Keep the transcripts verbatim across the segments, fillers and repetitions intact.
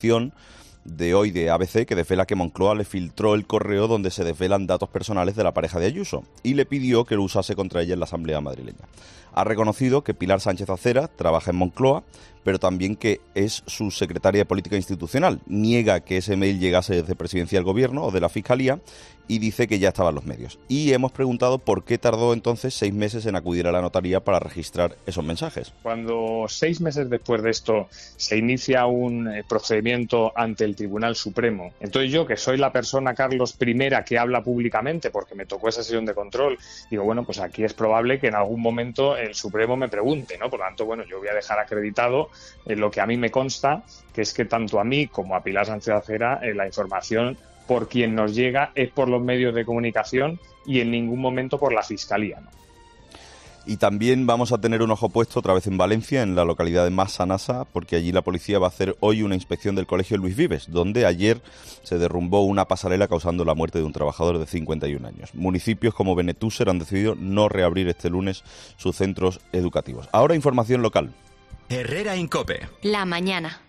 de hoy de A B C que desvela que Moncloa le filtró el correo donde se desvelan datos personales de la pareja de Ayuso y le pidió que lo usase contra ella en la Asamblea madrileña. Ha reconocido que Pilar Sánchez Acera trabaja en Moncloa, pero también que es su secretaria de Política Institucional. Niega que ese mail llegase desde Presidencia del Gobierno o de la Fiscalía y dice que ya estaba en los medios. Y hemos preguntado por qué tardó entonces seis meses en acudir a la notaría para registrar esos mensajes. Cuando seis meses después de esto se inicia un procedimiento ante el Tribunal Supremo, entonces yo, que soy la persona, Carlos, primera que habla públicamente porque me tocó esa sesión de control, digo, bueno, pues aquí es probable que en algún momento el Supremo me pregunte, ¿no? Por lo tanto, bueno, yo voy a dejar acreditado eh, lo que a mí me consta, que es que tanto a mí como a Pilar Sánchez Acera eh, la información por quien nos llega es por los medios de comunicación y en ningún momento por la Fiscalía, ¿no? Y también vamos a tener un ojo puesto otra vez en Valencia, en la localidad de Massanassa, porque allí la policía va a hacer hoy una inspección del colegio Luis Vives, donde ayer se derrumbó una pasarela causando la muerte de un trabajador de cincuenta y un años. Municipios como Benetúser han decidido no reabrir este lunes sus centros educativos. Ahora información local. Herrera en COPE. La mañana.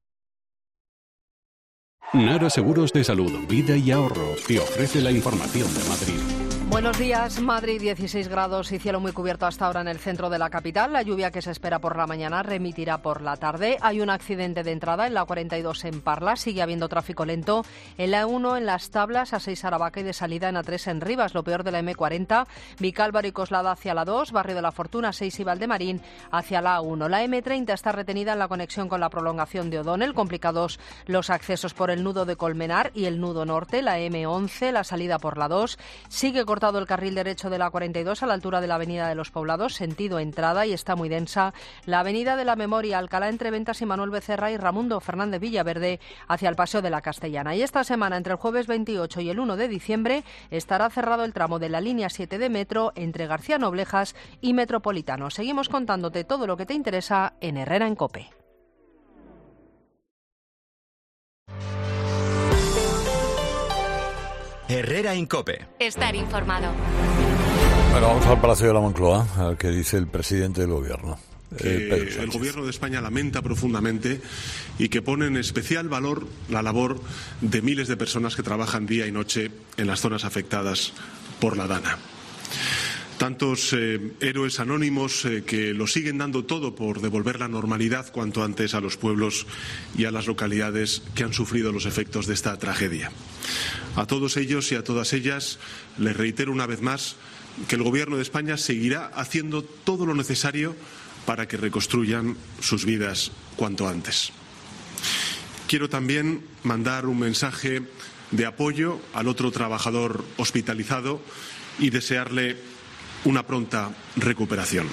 Nara Seguros de Salud, Vida y Ahorro te ofrece la información de Madrid. Buenos días. Madrid, dieciséis grados y cielo muy cubierto hasta ahora en el centro de la capital. La lluvia que se espera por la mañana remitirá por la tarde. Hay un accidente de entrada en la cuarenta y dos en Parla. Sigue habiendo tráfico lento en la E uno en Las Tablas, A seis Aravaca y de salida en A tres en Rivas. Lo peor de la M cuarenta, Vicálvaro y Coslada hacia la dos, Barrio de la Fortuna, seis y Valdemarín hacia la A uno. La M treinta está retenida en la conexión con la prolongación de O'Donnell. Complicados los accesos por el nudo de Colmenar y el nudo norte. La M once, la salida por la dos. Sigue cortado el carril derecho de la cuarenta y dos a la altura de la Avenida de los Poblados, sentido entrada, y está muy densa la Avenida de la Memoria, Alcalá entre Ventas y Manuel Becerra y Ramundo Fernández Villaverde hacia el Paseo de la Castellana. Y esta semana, entre el jueves veintiocho y el uno de diciembre, estará cerrado el tramo de la línea siete de metro entre García Noblejas y Metropolitano. Seguimos contándote todo lo que te interesa en Herrera en COPE. Herrera en COPE. Estar informado. Bueno, vamos al Palacio de la Moncloa, al que dice el presidente del Gobierno. Que eh, el Gobierno de España lamenta profundamente y que pone en especial valor la labor de miles de personas que trabajan día y noche en las zonas afectadas por la Dana. Tantos eh, héroes anónimos eh, que lo siguen dando todo por devolver la normalidad cuanto antes a los pueblos y a las localidades que han sufrido los efectos de esta tragedia. A todos ellos y a todas ellas les reitero una vez más que el Gobierno de España seguirá haciendo todo lo necesario para que reconstruyan sus vidas cuanto antes. Quiero también mandar un mensaje de apoyo al otro trabajador hospitalizado y desearle una pronta recuperación.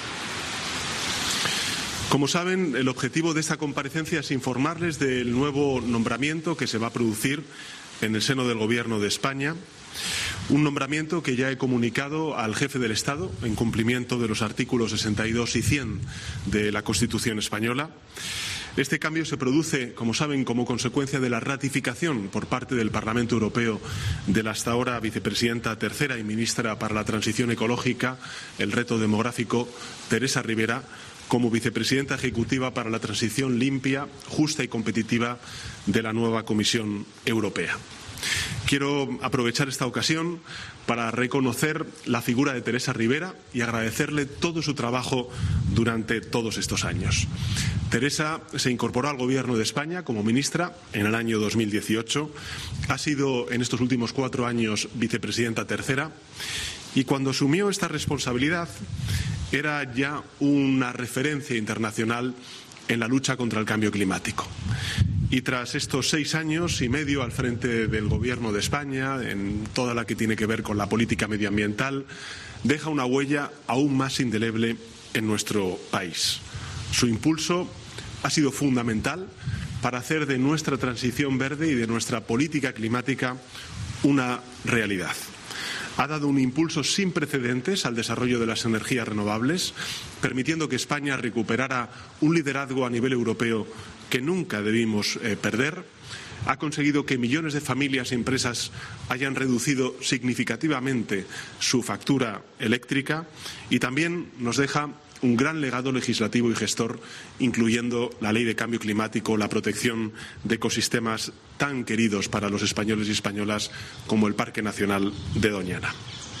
Como saben, el objetivo de esta comparecencia es informarles del nuevo nombramiento que se va a producir en el seno del Gobierno de España, un nombramiento que ya he comunicado al jefe del Estado en cumplimiento de los artículos sesenta y dos y cien de la Constitución española. Este cambio se produce, como saben, como consecuencia de la ratificación por parte del Parlamento Europeo de la hasta ahora vicepresidenta tercera y ministra para la Transición Ecológica, el reto demográfico, Teresa Ribera, como vicepresidenta ejecutiva para la transición limpia, justa y competitiva de la nueva Comisión Europea. Quiero aprovechar esta ocasión para reconocer la figura de Teresa Ribera y agradecerle todo su trabajo durante todos estos años. Teresa se incorporó al Gobierno de España como ministra en el año dos mil dieciocho, ha sido en estos últimos cuatro años vicepresidenta tercera y cuando asumió esta responsabilidad era ya una referencia internacional en la lucha contra el cambio climático. Y tras estos seis años y medio al frente del Gobierno de España, en toda la que tiene que ver con la política medioambiental, deja una huella aún más indeleble en nuestro país. Su impulso ha sido fundamental para hacer de nuestra transición verde y de nuestra política climática una realidad. Ha dado un impulso sin precedentes al desarrollo de las energías renovables, permitiendo que España recuperara un liderazgo a nivel europeo que nunca debimos eh, perder. Ha conseguido que millones de familias y empresas hayan reducido significativamente su factura eléctrica y también nos deja un gran legado legislativo y gestor, incluyendo la Ley de Cambio Climático, la protección de ecosistemas tan queridos para los españoles y españolas como el Parque Nacional de Doñana.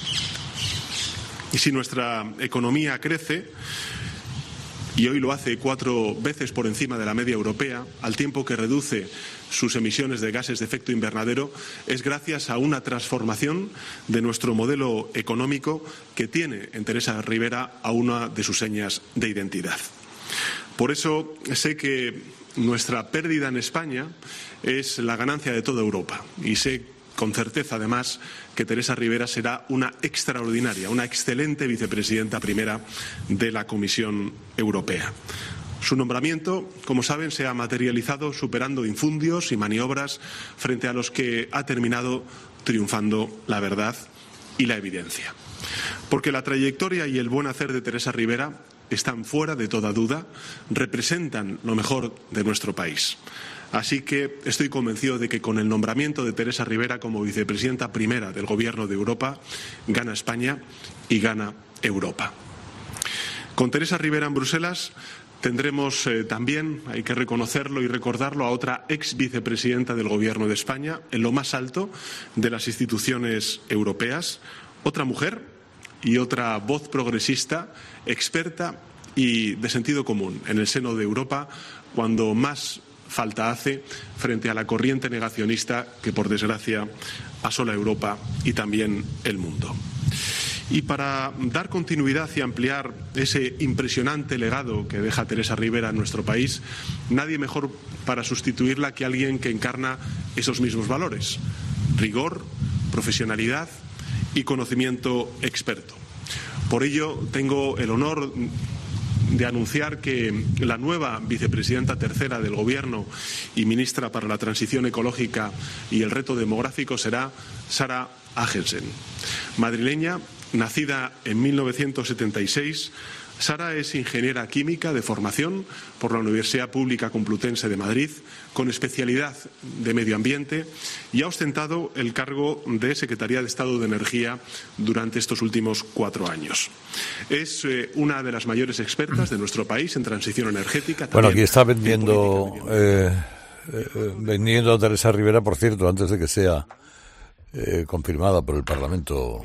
Y si nuestra economía crece, y hoy lo hace cuatro veces por encima de la media europea, al tiempo que reduce sus emisiones de gases de efecto invernadero, es gracias a una transformación de nuestro modelo económico que tiene en Teresa Rivera a una de sus señas de identidad. Por eso sé que nuestra pérdida en España es la ganancia de toda Europa y sé con certeza, además, que Teresa Rivera será una extraordinaria, una excelente vicepresidenta primera de la Comisión Europea. Su nombramiento, como saben, se ha materializado superando infundios y maniobras frente a los que ha terminado triunfando la verdad y la evidencia. Porque la trayectoria y el buen hacer de Teresa Rivera están fuera de toda duda, representan lo mejor de nuestro país. Así que estoy convencido de que con el nombramiento de Teresa Rivera como vicepresidenta primera del Gobierno de Europa, gana España y gana Europa. Con Teresa Rivera en Bruselas tendremos eh, también, hay que reconocerlo y recordarlo, a otra ex vicepresidenta del Gobierno de España, en lo más alto de las instituciones europeas, otra mujer y otra voz progresista, experta y de sentido común en el seno de Europa, cuando más falta hace frente a la corriente negacionista que, por desgracia, asola Europa y también el mundo. Y para dar continuidad y ampliar ese impresionante legado que deja Teresa Rivera en nuestro país, nadie mejor para sustituirla que alguien que encarna esos mismos valores: rigor, profesionalidad y conocimiento experto. Por ello, tengo el honor de anunciar que la nueva vicepresidenta tercera del Gobierno y ministra para la Transición Ecológica y el Reto Demográfico será Sara Agelsen. Madrileña, nacida en mil novecientos setenta y seis, Sara es ingeniera química de formación por la Universidad Pública Complutense de Madrid, con especialidad de medio ambiente, y ha ostentado el cargo de Secretaría de Estado de Energía durante estos últimos cuatro años. Es eh, una de las mayores expertas de nuestro país en transición energética. Bueno, aquí está vendiendo, eh, eh, vendiendo a Teresa Rivera, por cierto, antes de que sea eh, confirmada por el Parlamento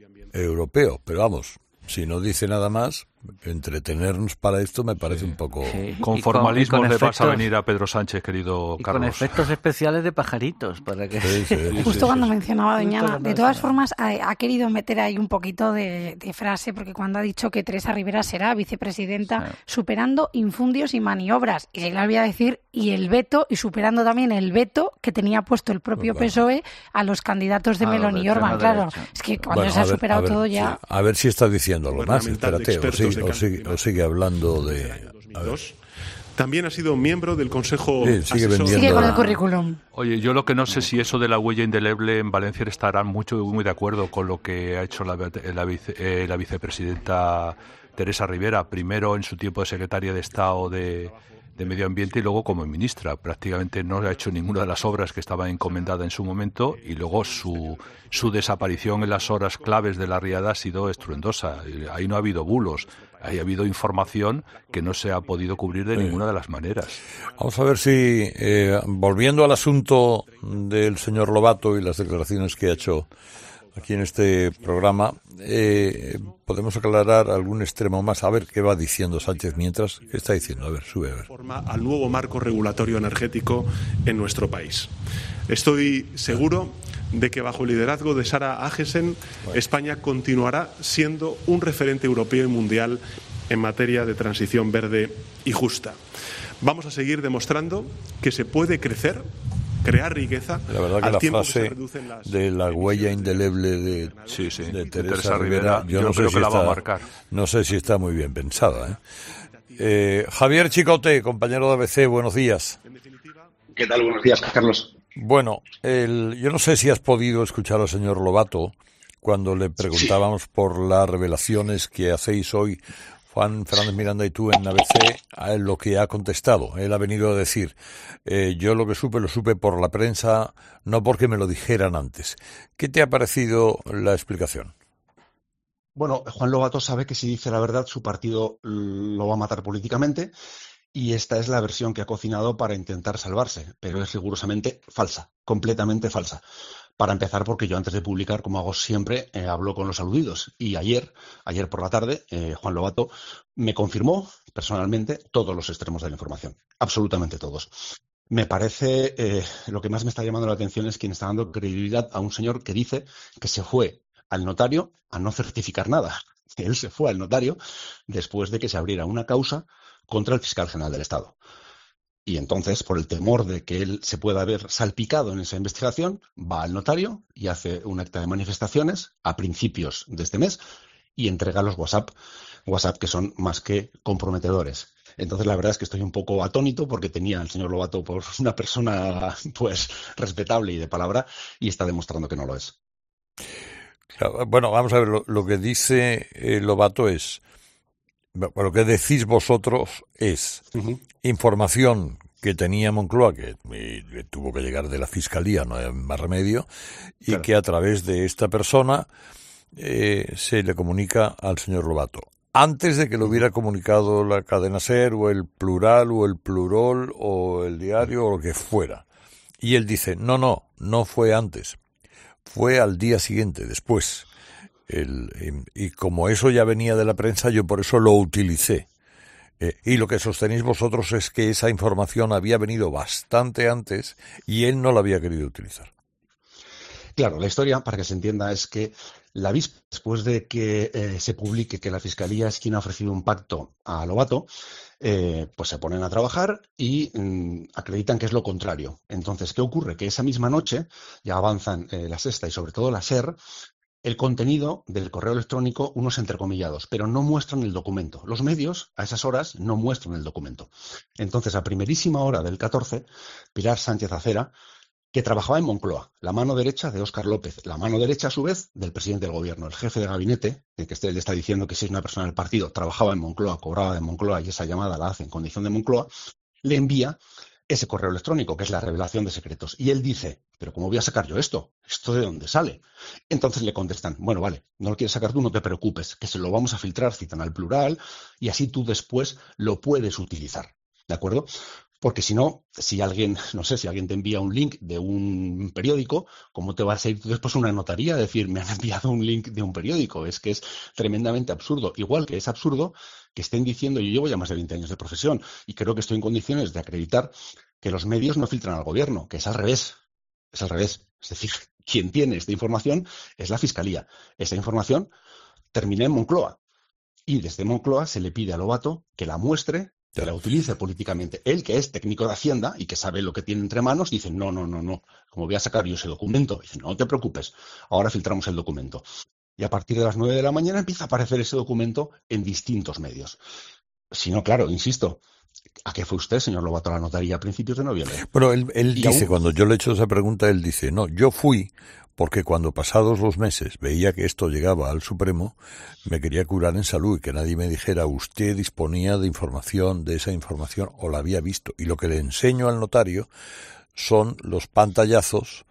Europeo, pero vamos, si no dice nada más, entretenernos para esto me parece un poco... Sí. Con formalismo le efectos, vas a venir a Pedro Sánchez, querido y Carlos. Con efectos especiales de pajaritos, para que... Sí, sí, sí, Justo sí, cuando sí. mencionaba a Doñana, cuando de todas mencionaba. formas ha, ha querido meter ahí un poquito de, de frase, porque cuando ha dicho que Teresa Rivera será vicepresidenta, Sí. superando infundios y maniobras, y se le olvida decir, y el veto, y superando también el veto que tenía puesto el propio Pues P S O E a los candidatos de A los Meloni de y Orbán, extrema claro. derecha. Es que cuando Bueno, se ha a ver, superado a ver, todo sí. ya... A ver si está diciendo algo más, Gubernamental de espérate, o expertos sigue, de o sigue, cambio o sigue hablando de... A ver. También ha sido miembro del Consejo Sí, sigue Asesor. vendiendo. Sigue con el Ah. currículum. Oye, yo lo que no sé si eso de la huella indeleble en Valencia estarán mucho muy de acuerdo con lo que ha hecho la, la, vice, eh, la vicepresidenta Teresa Rivera, primero en su tiempo de secretaria de Estado de, de Medio Ambiente y luego como ministra. Prácticamente no ha hecho ninguna de las obras que estaba encomendada en su momento y luego su, su desaparición en las horas claves de la riada ha sido estruendosa. Ahí no ha habido bulos, ahí ha habido información que no se ha podido cubrir de Sí. ninguna de las maneras. Vamos a ver si, eh, volviendo al asunto del señor Lobato y las declaraciones que ha hecho aquí en este programa, eh, podemos aclarar algún extremo más. A ver qué va diciendo Sánchez mientras. ¿Qué está diciendo? A ver, sube a ver. Forma al nuevo marco regulatorio energético en nuestro país. Estoy seguro de que bajo el liderazgo de Sara Agelsen, España continuará siendo un referente europeo y mundial en materia de transición verde y justa. Vamos a seguir demostrando que se puede crecer, crear riqueza, La verdad que al la tiempo que se frase reducen las de la huella indeleble de, Sí, sí, de de Teresa, Teresa Rivera, Rivera, yo yo no sé creo si que la va a está, marcar. no sé si está muy bien pensada, ¿eh? Eh, Javier Chicote, compañero de A B C, buenos días. ¿Qué tal? Buenos días, Carlos. Bueno, el, yo no sé si has podido escuchar al señor Lobato cuando le preguntábamos por las revelaciones que hacéis hoy, Juan Fernández Miranda y tú en A B C, a él lo que ha contestado. Él ha venido a decir, eh, yo lo que supe lo supe por la prensa, no porque me lo dijeran antes. ¿Qué te ha parecido la explicación? Bueno, Juan Lobato sabe que si dice la verdad su partido lo va a matar políticamente y esta es la versión que ha cocinado para intentar salvarse, pero es rigurosamente falsa, completamente falsa. Para empezar, porque yo antes de publicar, como hago siempre, eh, hablo con los aludidos y ayer, ayer por la tarde, eh, Juan Lobato me confirmó personalmente todos los extremos de la información, absolutamente todos. Me parece, eh, lo que más me está llamando la atención es quien está dando credibilidad a un señor que dice que se fue al notario a no certificar nada. Él se fue al notario después de que se abriera una causa contra el fiscal general del Estado. Y entonces, por el temor de que él se pueda ver salpicado en esa investigación, va al notario y hace un acta de manifestaciones a principios de este mes y entrega los WhatsApp, WhatsApp que son más que comprometedores. Entonces, la verdad es que estoy un poco atónito porque tenía al señor Lobato por una persona pues respetable y de palabra y está demostrando que no lo es. Bueno, vamos a ver, lo, lo que dice eh, Lobato es, lo que decís vosotros es uh-huh. información que tenía Moncloa, que eh, tuvo que llegar de la Fiscalía, no hay más remedio, y claro. que a través de esta persona eh, se le comunica al señor Lobato. Antes de que lo hubiera comunicado la cadena SER, o el Plural, o el Plurol, o el Diario, o lo que fuera. Y él dice, no, no, no fue antes. Fue al día siguiente, después. El, y como eso ya venía de la prensa, yo por eso lo utilicé. Eh, y lo que sostenéis vosotros es que esa información había venido bastante antes y él no la había querido utilizar. Claro, la historia, para que se entienda, es que la víspera, después de que eh, se publique que la Fiscalía es quien ha ofrecido un pacto a Lobato, eh, pues se ponen a trabajar y mm, acreditan que es lo contrario. Entonces, ¿qué ocurre? Que esa misma noche ya avanzan eh, la Sexta y sobre todo la SER, el contenido del correo electrónico, unos entrecomillados, pero no muestran el documento. Los medios, a esas horas, no muestran el documento. Entonces, a primerísima hora del catorce, Pilar Sánchez Acera, que trabajaba en Moncloa, la mano derecha de Óscar López, la mano derecha, a su vez, del presidente del gobierno, el jefe de gabinete, el que le está diciendo que si es una persona del partido, trabajaba en Moncloa, cobraba de Moncloa y esa llamada la hace en condición de Moncloa, le envía ese correo electrónico, que es la revelación de secretos. Y él dice, ¿pero cómo voy a sacar yo esto? ¿Esto de dónde sale? Entonces le contestan, bueno, vale, no lo quieres sacar tú, no te preocupes, que se lo vamos a filtrar, citan al Plural, y así tú después lo puedes utilizar, ¿de acuerdo? Porque si no, si alguien, no sé, si alguien te envía un link de un periódico, ¿cómo te vas a ir después a una notaría a decir, me han enviado un link de un periódico? Es que es tremendamente absurdo. Igual que es absurdo que estén diciendo, yo llevo ya más de veinte años de profesión y creo que estoy en condiciones de acreditar que los medios no filtran al gobierno, que es al revés. Es al revés. Es decir, quien tiene esta información es la Fiscalía. Esta información termina en Moncloa. Y desde Moncloa se le pide a Lobato que la muestre, que la utilice políticamente. Él, que es técnico de Hacienda y que sabe lo que tiene entre manos, dice, no, no, no, no, como voy a sacar yo ese documento, dice, no te preocupes, ahora filtramos el documento. Y a partir de las nueve de la mañana empieza a aparecer ese documento en distintos medios. Si no, claro, insisto, ¿a qué fue usted, señor Lobato, a la notaría a principios de noviembre? Bueno, él, él dice, aún... cuando yo le he hecho esa pregunta, él dice, no, yo fui porque cuando pasados los meses veía que esto llegaba al Supremo, me quería curar en salud y que nadie me dijera, usted disponía de información, de esa información, o la había visto. Y lo que le enseño al notario son los pantallazos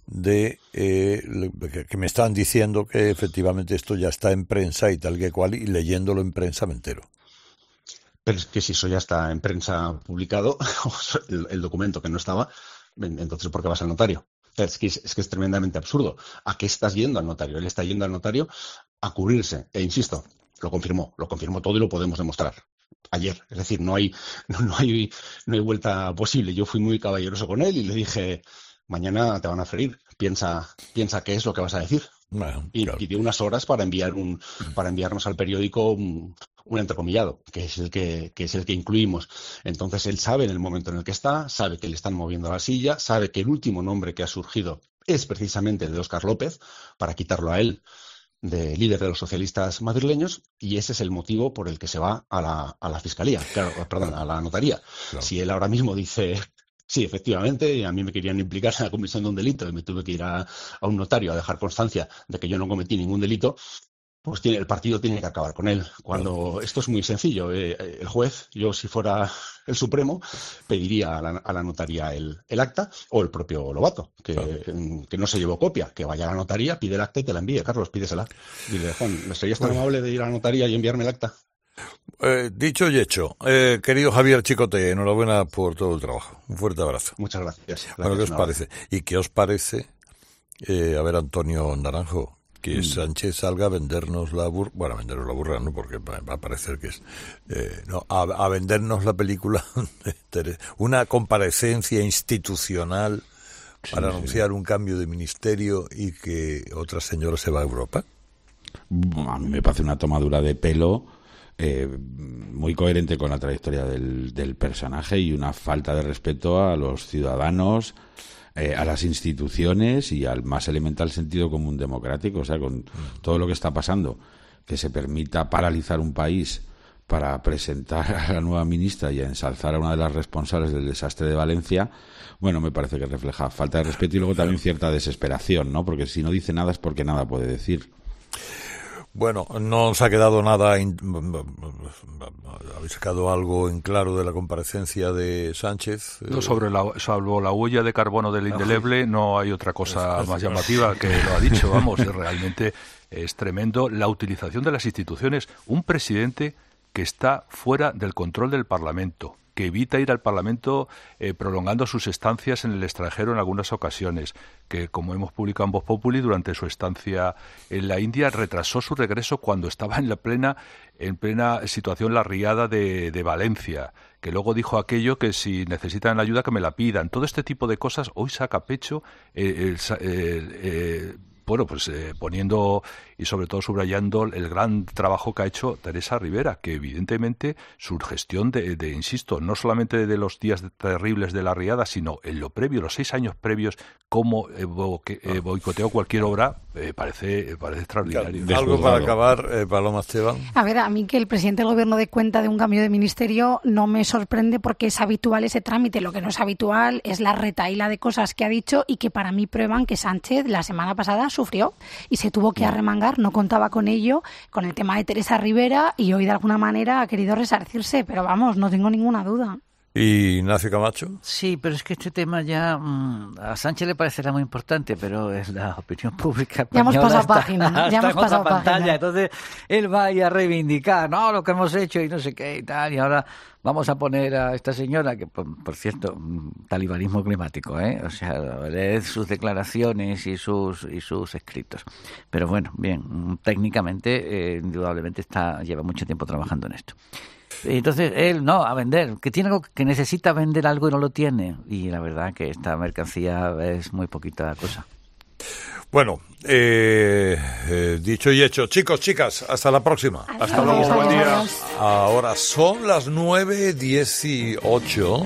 de eh, que me están diciendo que efectivamente esto ya está en prensa y tal que cual, y leyéndolo en prensa me entero. Pero es que si eso ya está en prensa publicado, el, el documento que no estaba, entonces ¿por qué vas al notario? Es que es, es que es tremendamente absurdo. ¿A qué estás yendo al notario? Él está yendo al notario a cubrirse. E insisto, lo confirmó, lo confirmó todo y lo podemos demostrar ayer. Es decir, no hay, no, no hay, no hay vuelta posible. Yo fui muy caballeroso con él y le dije, mañana te van a freír. Piensa, piensa qué es lo que vas a decir. Bueno, y, claro. y dio unas horas para enviar un, para enviarnos al periódico un, un entrecomillado, que es el que, que es el que incluimos. Entonces él sabe en el momento en el que está, sabe que le están moviendo la silla, sabe que el último nombre que ha surgido es precisamente el de Óscar López, para quitarlo a él de líder de los socialistas madrileños, y ese es el motivo por el que se va a la, a la fiscalía, claro, perdón, a la notaría. Claro. Si él ahora mismo dice, sí, efectivamente, a mí me querían implicar en la comisión de un delito y me tuve que ir a, a un notario a dejar constancia de que yo no cometí ningún delito, pues tiene, el partido tiene que acabar con él. Cuando esto es muy sencillo, eh, el juez, yo si fuera el Supremo, pediría a la, a la notaría el, el acta, o el propio Lobato, que, claro. que no se llevó copia, que vaya a la notaría, pide el acta y te la envíe. Carlos, pídesela. Dile, Juan, ¿me serías tan amable de ir a la notaría y enviarme el acta? Eh, dicho y hecho, eh, querido Javier Chicote, enhorabuena por todo el trabajo. Un fuerte abrazo. Muchas gracias. gracias bueno, ¿qué os parece? ¿Y qué os parece? Eh, a ver, Antonio Naranjo, que mm. Sánchez salga a vendernos la burra, bueno, a vendernos la burra, no, porque va a parecer que es, eh, no, a, a vendernos la película, una comparecencia institucional para sí, anunciar sí. un cambio de ministerio y que otra señora se va a Europa. A mí me parece una tomadura de pelo eh, muy coherente con la trayectoria del, del personaje y una falta de respeto a los ciudadanos, Eh, a las instituciones y al más elemental sentido común democrático. O sea, con todo lo que está pasando, que se permita paralizar un país para presentar a la nueva ministra y a ensalzar a una de las responsables del desastre de Valencia, bueno, me parece que refleja falta de respeto y luego también cierta desesperación, ¿no? Porque si no dice nada es porque nada puede decir. Bueno, no os ha quedado nada, in... habéis sacado algo en claro de la comparecencia de Sánchez. No, sobre la, sobre la huella de carbono del indeleble no hay otra cosa más llamativa que lo ha dicho, vamos, realmente es tremendo la utilización de las instituciones. Un presidente que está fuera del control del Parlamento, que evita ir al Parlamento eh, prolongando sus estancias en el extranjero en algunas ocasiones, que, como hemos publicado en Voz Populi, durante su estancia en la India retrasó su regreso cuando estaba en la plena en plena situación la riada de, de Valencia, que luego dijo aquello que si necesitan ayuda que me la pidan. Todo este tipo de cosas hoy saca pecho eh, el, el, eh, bueno, pues eh, poniendo y sobre todo subrayando el gran trabajo que ha hecho Teresa Rivera, que evidentemente su gestión de, de insisto, no solamente de los días terribles de la riada, sino en lo previo, los seis años previos, cómo eh, bo, que, eh, boicoteó cualquier obra, eh, parece, parece extraordinario. ¿Algo para acabar, eh, Paloma Esteban? A ver, a mí que el presidente del gobierno dé cuenta de un cambio de ministerio no me sorprende porque es habitual ese trámite. Lo que no es habitual es la retahíla de cosas que ha dicho y que para mí prueban que Sánchez la semana pasada sufrió y se tuvo que arremangar, no contaba con ello, con el tema de Teresa Rivera y hoy de alguna manera ha querido resarcirse, pero vamos, no tengo ninguna duda. ¿Y Ignacio Camacho? Sí, pero es que este tema ya mmm, a Sánchez le parecerá muy importante, pero es la opinión pública española. Ya hemos pasado está, página, ¿no? Ya hemos está pasado en otra pantalla, página. Entonces él va a reivindicar, no, lo que hemos hecho y no sé qué y tal, y ahora vamos a poner a esta señora, que por, por cierto, talibanismo climático, ¿eh? O sea, leed sus declaraciones y sus y sus escritos. Pero bueno, bien, técnicamente, eh, indudablemente está lleva mucho tiempo trabajando en esto. Entonces él no, a vender, que tiene algo, que necesita vender algo y no lo tiene. Y la verdad que esta mercancía es muy poquita cosa. Bueno, eh, eh, dicho y hecho, chicos, chicas, hasta la próxima. Adiós. Hasta luego, buen día. Ahora son las nueve dieciocho.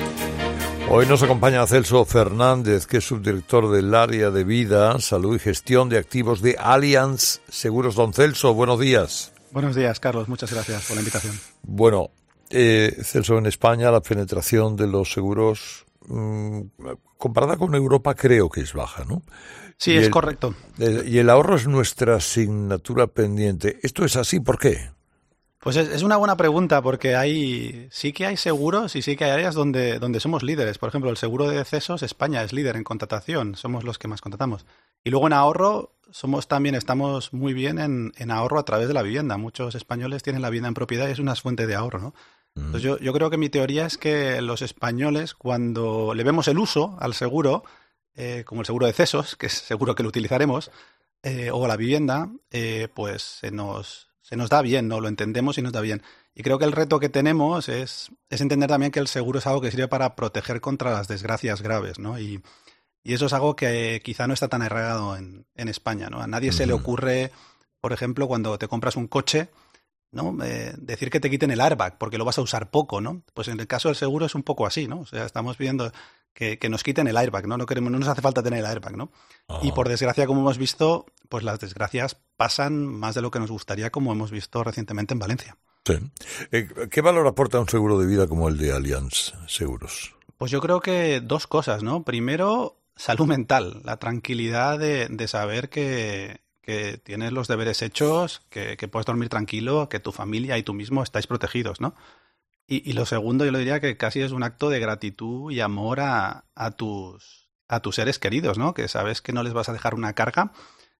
Hoy nos acompaña Celso Fernández, que es subdirector del área de vida, salud y gestión de activos de Allianz Seguros. Don Celso, buenos días. Buenos días, Carlos. Muchas gracias por la invitación. Bueno, eh, Celso, en España la penetración de los seguros, mmm, comparada con Europa, creo que es baja, ¿no? Sí, y es el, correcto. Eh, y el ahorro es nuestra asignatura pendiente. ¿Esto es así? ¿Por qué? Pues es, es una buena pregunta porque hay sí que hay seguros y sí que hay áreas donde, donde somos líderes. Por ejemplo, el seguro de decesos, España es líder en contratación. Somos los que más contratamos. Y luego en ahorro, somos también estamos muy bien en, en ahorro a través de la vivienda. Muchos españoles tienen la vivienda en propiedad y es una fuente de ahorro, ¿no? Mm. Entonces yo, yo creo que mi teoría es que los españoles, cuando le vemos el uso al seguro, eh, como el seguro de decesos, que es seguro que lo utilizaremos, eh, o la vivienda, eh, pues se nos, se nos da bien, ¿no? Lo entendemos y nos da bien. Y creo que el reto que tenemos es, es entender también que el seguro es algo que sirve para proteger contra las desgracias graves, ¿no? Y Y eso es algo que quizá no está tan arraigado en, en España, ¿no? A nadie uh-huh. se le ocurre, por ejemplo, cuando te compras un coche, ¿no? Eh, decir que te quiten el airbag porque lo vas a usar poco, ¿no? Pues en el caso del seguro es un poco así, ¿no? O sea, estamos pidiendo que, que nos quiten el airbag, ¿no? No queremos, no nos hace falta tener el airbag, ¿no? Uh-huh. Y por desgracia, como hemos visto, pues las desgracias pasan más de lo que nos gustaría, como hemos visto recientemente en Valencia. Sí. Eh, ¿Qué valor aporta un seguro de vida como el de Allianz Seguros? Pues yo creo que dos cosas, ¿no? Primero, salud mental, la tranquilidad de, de saber que, que tienes los deberes hechos, que, que puedes dormir tranquilo, que tu familia y tú mismo estáis protegidos, ¿no? Y, y lo segundo, yo le diría que casi es un acto de gratitud y amor a, a, tus, a tus seres queridos, ¿no? Que sabes que no les vas a dejar una carga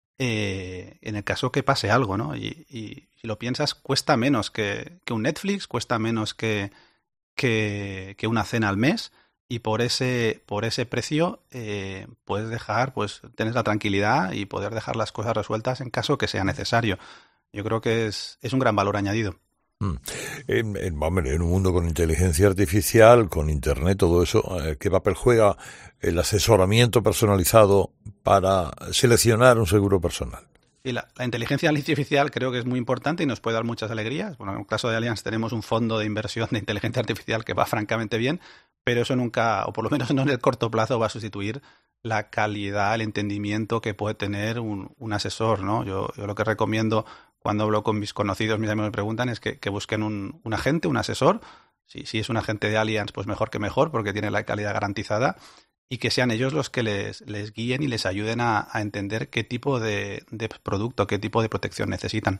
eh, en el caso que pase algo, ¿no? Y, y si lo piensas, cuesta menos que, que un Netflix, cuesta menos que, que, que una cena al mes. Y por ese, por ese precio eh, puedes dejar, pues tienes la tranquilidad y poder dejar las cosas resueltas en caso que sea necesario. Yo creo que es, es un gran valor añadido. Mm. En, en, en un mundo con inteligencia artificial, con Internet, todo eso, ¿qué papel juega el asesoramiento personalizado para seleccionar un seguro personal? Y la, la inteligencia artificial creo que es muy importante y nos puede dar muchas alegrías. Bueno, en el caso de Allianz tenemos un fondo de inversión de inteligencia artificial que va francamente bien, pero eso nunca, o por lo menos no en el corto plazo, va a sustituir la calidad, el entendimiento que puede tener un, un asesor, ¿no? Yo, yo lo que recomiendo cuando hablo con mis conocidos, mis amigos me preguntan, es que, que busquen un, un agente, un asesor. Si, si es un agente de Allianz, pues mejor que mejor, porque tiene la calidad garantizada. Y que sean ellos los que les, les guíen y les ayuden a, a entender qué tipo de, de producto, qué tipo de protección necesitan.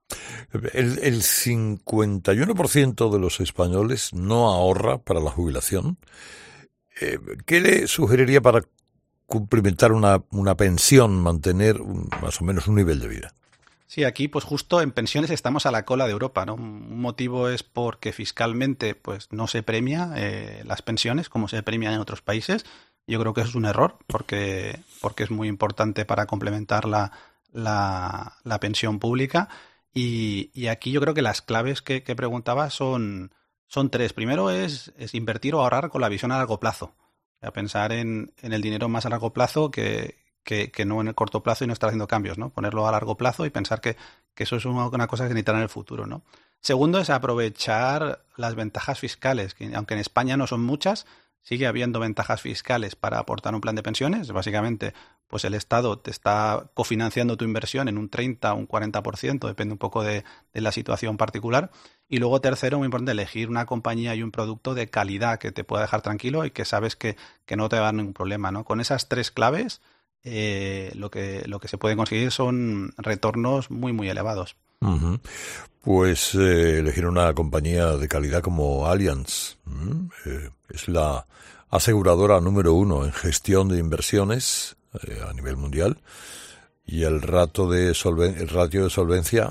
El, el cincuenta y uno por ciento de los españoles no ahorra para la jubilación. Eh, ¿Qué le sugeriría para cumplimentar una, una pensión, mantener un, más o menos un nivel de vida? Sí, aquí pues justo en pensiones estamos a la cola de Europa, ¿no? Un motivo es porque fiscalmente pues no se premia eh, las pensiones como se premian en otros países. Yo creo que eso es un error porque, porque es muy importante para complementar la, la, la pensión pública. Y, y aquí yo creo que las claves que, que preguntaba son, son tres. Primero es, es invertir o ahorrar con la visión a largo plazo. O sea, pensar en, en el dinero más a largo plazo que, que, que no en el corto plazo y no estar haciendo cambios, ¿no? Ponerlo a largo plazo y pensar que, que eso es una, una cosa que se necesitará en el futuro, ¿no? Segundo es aprovechar las ventajas fiscales, que aunque en España no son muchas, sigue habiendo ventajas fiscales para aportar un plan de pensiones. Básicamente, pues el Estado te está cofinanciando tu inversión en un treinta o un cuarenta por ciento, depende un poco de, de la situación particular. Y luego, tercero, muy importante, elegir una compañía y un producto de calidad que te pueda dejar tranquilo y que sabes que, que no te va a dar ningún problema, ¿no? Con esas tres claves, eh, lo que, lo que se puede conseguir son retornos muy, muy elevados. Uh-huh. Pues eh, elegir una compañía de calidad como Allianz ¿eh? Eh, es la aseguradora número uno en gestión de inversiones eh, a nivel mundial y el rato de solven- el ratio de solvencia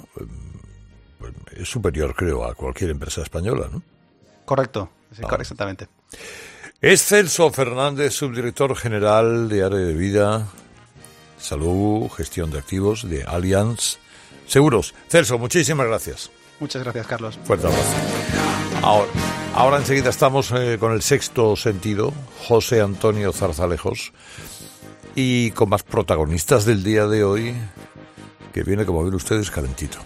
eh, es superior, creo, a cualquier empresa española, ¿no? Correcto, sí, ah. exactamente. Es Celso Fernández, subdirector general de Área de Vida, Salud, Gestión de Activos de Allianz Seguros. Celso, muchísimas gracias. Muchas gracias, Carlos. Fuerte abrazo. Ahora, ahora enseguida estamos eh, con el Sexto Sentido, José Antonio Zarzalejos, y con más protagonistas del día de hoy, que viene, como ven ustedes, calentito.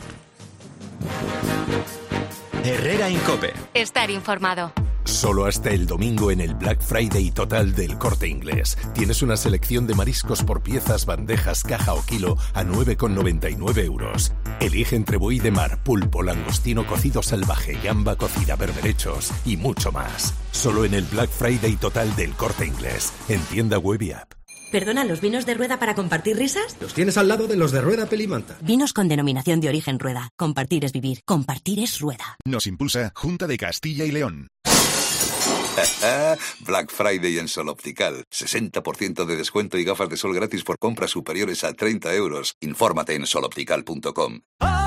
Herrera Incope. Estar informado. Solo hasta el domingo en el Black Friday total del Corte Inglés. Tienes una selección de mariscos por piezas, bandejas, caja o kilo a nueve con noventa y nueve euros. Elige entre buey de mar, pulpo, langostino cocido salvaje, gamba cocida, berberechos y mucho más. Solo en el Black Friday total del Corte Inglés. En tienda web y app. ¿Perdona, los vinos de Rueda para compartir risas? Los tienes al lado de los de Rueda Pelimanta. Vinos con denominación de origen Rueda. Compartir es vivir. Compartir es Rueda. Nos impulsa Junta de Castilla y León. Black Friday en Sol Optical. sesenta por ciento de descuento y gafas de sol gratis por compras superiores a treinta euros. Infórmate en sol optical punto com.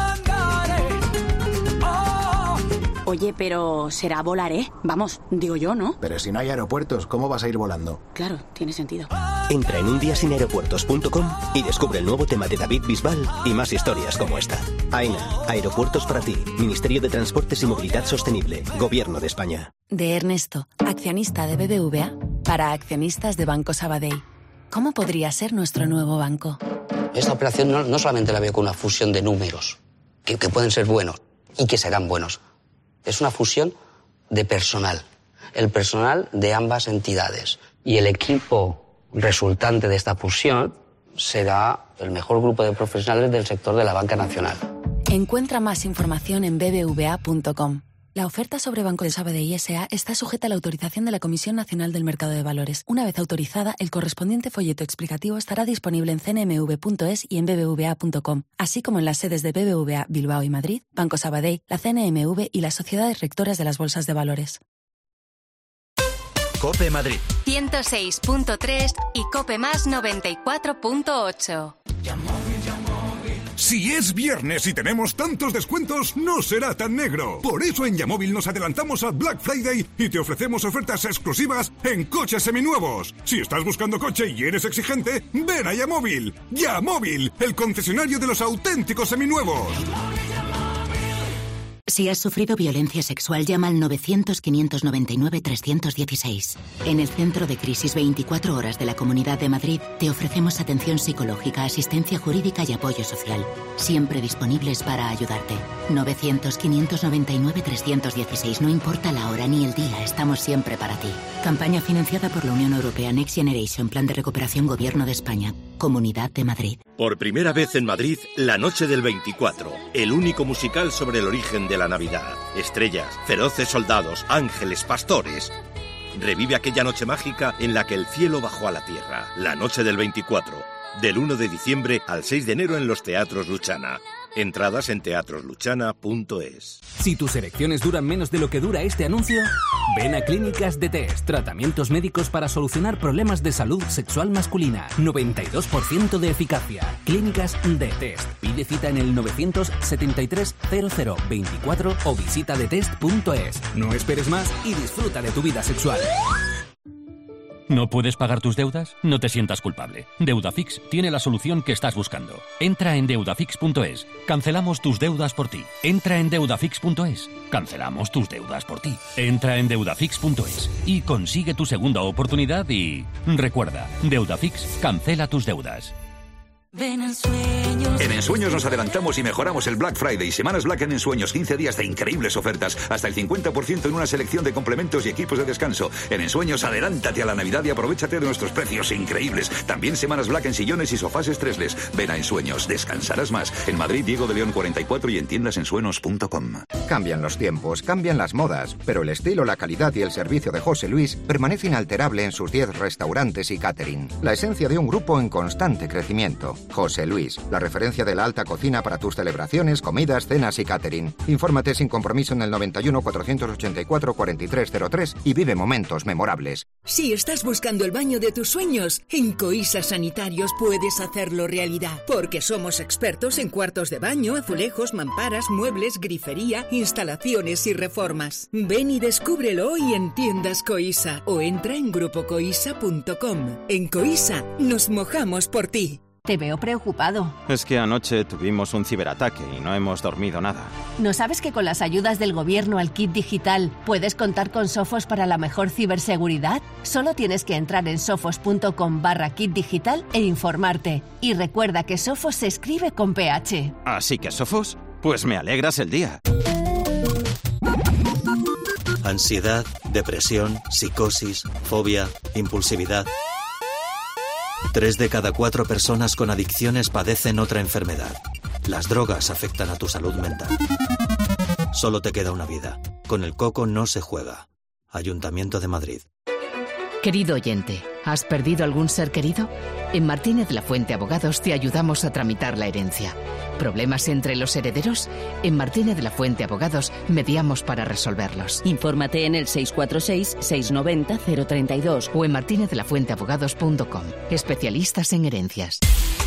Oye, pero será Volaré. Vamos, digo yo, ¿no? Pero si no hay aeropuertos, ¿cómo vas a ir volando? Claro, tiene sentido. Entra en un día sin aeropuertos punto com y descubre el nuevo tema de David Bisbal y más historias como esta. AENA, Aeropuertos para ti. Ministerio de Transportes y Movilidad Sostenible. Gobierno de España. De Ernesto, accionista de B B V A, para accionistas de Banco Sabadell. ¿Cómo podría ser nuestro nuevo banco? Esta operación no, no solamente la veo con una fusión de números, que, que pueden ser buenos y que serán buenos. Es una fusión de personal. El personal de ambas entidades. Y el equipo resultante de esta fusión será el mejor grupo de profesionales del sector de la banca nacional. Encuentra más información en b b v a punto com. La oferta sobre Banco de Sabadell S A está sujeta a la autorización de la Comisión Nacional del Mercado de Valores. Una vez autorizada, el correspondiente folleto explicativo estará disponible en c n m v punto es y en b b v a punto com, así como en las sedes de B B V A Bilbao y Madrid, Banco Sabadell, la C N M V y las sociedades rectoras de las bolsas de valores. COPE Madrid ciento seis punto tres y COPE Más noventa y cuatro punto ocho. Si es viernes y tenemos tantos descuentos, no será tan negro. Por eso en Yamóvil nos adelantamos al Black Friday y te ofrecemos ofertas exclusivas en coches seminuevos. Si estás buscando coche y eres exigente, ven a Yamóvil. Yamóvil, el concesionario de los auténticos seminuevos. Si has sufrido violencia sexual, llama al novecientos, quinientos noventa y nueve, trescientos dieciséis. En el Centro de Crisis veinticuatro Horas de la Comunidad de Madrid te ofrecemos atención psicológica, asistencia jurídica y apoyo social. Siempre disponibles para ayudarte. novecientos, quinientos noventa y nueve, trescientos dieciséis. No importa la hora ni el día, estamos siempre para ti. Campaña financiada por la Unión Europea Next Generation, Plan de Recuperación Gobierno de España, Comunidad de Madrid. Por primera vez en Madrid, La Noche del veinticuatro, el único musical sobre el origen de la Navidad. Estrellas, feroces soldados, ángeles, pastores. Revive aquella noche mágica en la que el cielo bajó a la tierra. La Noche del veinticuatro, del uno de diciembre al seis de enero en los Teatros Luchana. Entradas en teatros luchana punto es. Si tus erecciones duran menos de lo que dura este anuncio, ven a Clínicas de Test, tratamientos médicos para solucionar problemas de salud sexual masculina. noventa y dos por ciento de eficacia. Clínicas de Test. Pide cita en el novecientos setenta y tres cero cero veinticuatro o visita detest punto es. No esperes más y disfruta de tu vida sexual. ¿No puedes pagar tus deudas? No te sientas culpable. Deudafix tiene la solución que estás buscando. Entra en deudafix punto es. Cancelamos tus deudas por ti. Entra en deudafix punto es. Cancelamos tus deudas por ti. Entra en deudafix punto es y consigue tu segunda oportunidad y... recuerda, Deudafix cancela tus deudas. Ven en Sueños. En Ensueños nos adelantamos y mejoramos el Black Friday. Semanas Black en Ensueños, quince días de increíbles ofertas. Hasta el cincuenta por ciento en una selección de complementos y equipos de descanso. En Ensueños, adelántate a la Navidad y aprovéchate de nuestros precios increíbles. También Semanas Black en sillones y sofás estresles. Ven a Ensueños, descansarás más. En Madrid, Diego de León cuarenta y cuatro y en tiendas ensueños punto com. Cambian los tiempos, cambian las modas, pero el estilo, la calidad y el servicio de José Luis permanece inalterable en sus diez restaurantes y catering. La esencia de un grupo en constante crecimiento. José Luis, la referencia de la alta cocina para tus celebraciones, comidas, cenas y catering. Infórmate sin compromiso en el noventa y uno, cuatrocientos ochenta y cuatro, cuarenta y tres cero tres y vive momentos memorables. Si estás buscando el baño de tus sueños, en Coisa Sanitarios puedes hacerlo realidad, porque somos expertos en cuartos de baño, azulejos, mamparas, muebles, grifería, instalaciones y reformas. Ven y descúbrelo hoy en tiendas Coisa o entra en grupo coisa punto com. En Coisa nos mojamos por ti. Te veo preocupado. Es que anoche tuvimos un ciberataque y no hemos dormido nada. ¿No sabes que con las ayudas del gobierno al kit digital puedes contar con Sofos para la mejor ciberseguridad? Solo tienes que entrar en sofos punto com barra kit digital e informarte. Y recuerda que Sofos se escribe con P H. ¿Así que Sofos? Pues me alegras el día. Ansiedad, depresión, psicosis, fobia, impulsividad... Tres de cada cuatro personas con adicciones padecen otra enfermedad. Las drogas afectan a tu salud mental. Solo te queda una vida. Con el coco no se juega. Ayuntamiento de Madrid. Querido oyente, ¿has perdido algún ser querido? En Martínez La Fuente Abogados te ayudamos a tramitar la herencia. ¿Problemas entre los herederos? En Martínez La Fuente Abogados mediamos para resolverlos. Infórmate en el seis cuatro seis, seis nueve cero, cero tres dos o en martínez de la fuente abogados punto com. Especialistas en herencias.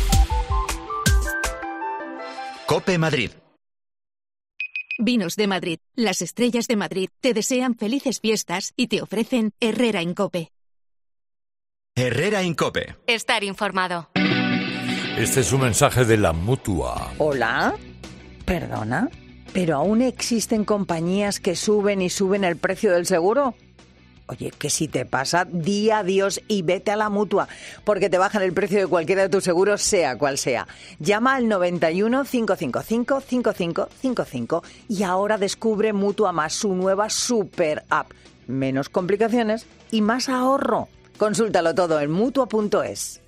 COPE Madrid. Vinos de Madrid, las estrellas de Madrid te desean felices fiestas y te ofrecen Herrera en Cope. Herrera en Cope. Estar informado. Este es un mensaje de la Mutua. Hola, perdona, ¿pero aún existen compañías que suben y suben el precio del seguro? Oye, que si te pasa, di adiós y vete a la Mutua, porque te bajan el precio de cualquiera de tus seguros, sea cual sea. Llama al noventa y uno, cincuenta y cinco, cincuenta y cinco cincuenta y cinco y ahora descubre Mutua Más, su nueva super app. Menos complicaciones y más ahorro. Consúltalo todo en mutua punto es.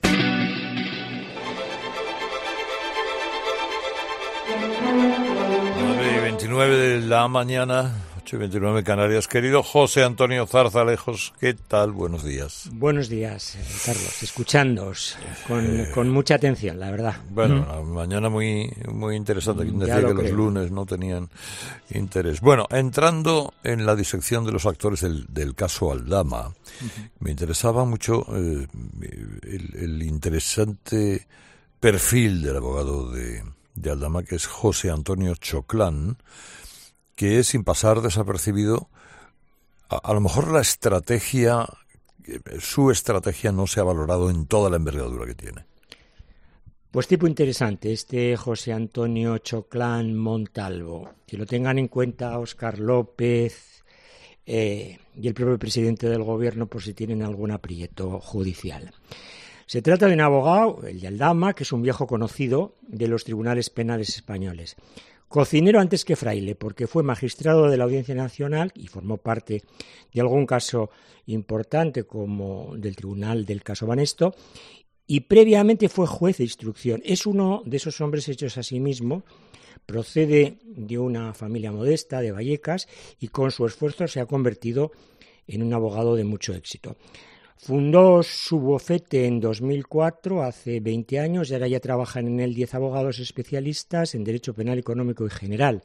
nueve y veintinueve de la mañana, ocho y veintinueve Canarias. Querido José Antonio Zarzalejos, ¿qué tal? Buenos días. Buenos días, Carlos. Escuchándoos con, eh, con mucha atención, la verdad. Bueno, mm. una mañana muy, muy interesante. Quien decía que creo. los lunes no tenían interés. Bueno, entrando en la disección de los actores del, del caso Aldama, uh-huh. me interesaba mucho eh, el, el interesante perfil del abogado de, de Aldama, que es José Antonio Choclán, que sin pasar desapercibido, a, a lo mejor la estrategia, su estrategia no se ha valorado en toda la envergadura que tiene. Pues tipo interesante, este José Antonio Choclán Montalvo. Que lo tengan en cuenta Óscar López eh, y el propio presidente del gobierno por si tienen algún aprieto judicial. Se trata de un abogado, el de Aldama, que es un viejo conocido de los tribunales penales españoles. Cocinero antes que fraile, porque fue magistrado de la Audiencia Nacional y formó parte de algún caso importante como del Tribunal del caso Banesto, y previamente fue juez de instrucción. Es uno de esos hombres hechos a sí mismo, procede de una familia modesta de Vallecas y con su esfuerzo se ha convertido en un abogado de mucho éxito. Fundó su bufete en dos mil cuatro, hace veinte años, y ahora ya trabajan en él diez abogados especialistas en Derecho Penal, Económico y General.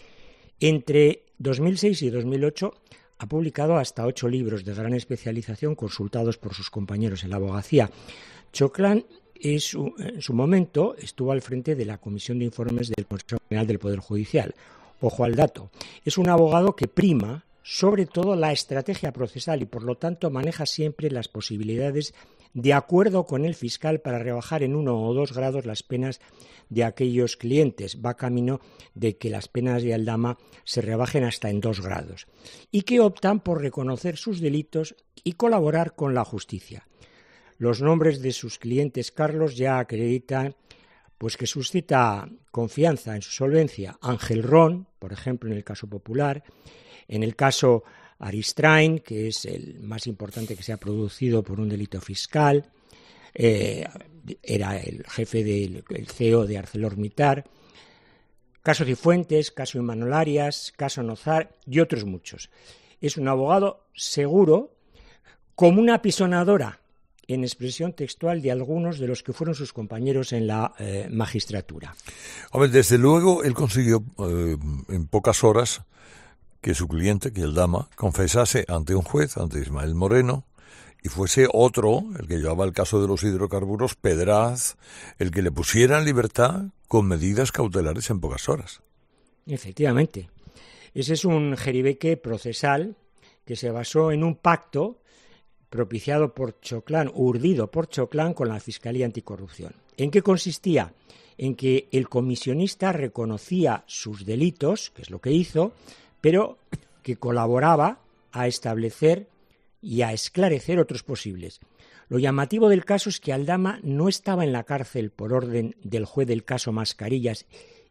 Entre dos mil seis y dos mil ocho ha publicado hasta ocho libros de gran especialización consultados por sus compañeros en la abogacía. Choclán, en su, en su momento, estuvo al frente de la Comisión de Informes del Consejo General del Poder Judicial. Ojo al dato. Es un abogado que prima sobre todo la estrategia procesal y por lo tanto maneja siempre las posibilidades de acuerdo con el fiscal para rebajar en uno o dos grados las penas de aquellos clientes. Va camino de que las penas de Aldama se rebajen hasta en dos grados y que optan por reconocer sus delitos y colaborar con la justicia. Los nombres de sus clientes, Carlos, ya acreditan pues que suscita confianza en su solvencia. Ángel Ron, por ejemplo, en el caso popular. En el caso Aristrain, que es el más importante que se ha producido por un delito fiscal, eh, era el jefe del el C E O de ArcelorMittal, caso Cifuentes, caso Imanol Arias, caso Nozar y otros muchos. Es un abogado seguro, como una apisonadora, en expresión textual de algunos de los que fueron sus compañeros en la eh, magistratura. Hombre, desde luego él consiguió eh, en pocas horas que su cliente, que Aldama, confesase ante un juez, ante Ismael Moreno, y fuese otro, el que llevaba el caso de los hidrocarburos, Pedraz, el que le pusiera en libertad con medidas cautelares en pocas horas. Efectivamente. Ese es un jeribeque procesal que se basó en un pacto propiciado por Choclán, urdido por Choclán con la Fiscalía Anticorrupción. ¿En qué consistía? En que el comisionista reconocía sus delitos, que es lo que hizo, pero que colaboraba a establecer y a esclarecer otros posibles. Lo llamativo del caso es que Aldama no estaba en la cárcel por orden del juez del caso Mascarillas,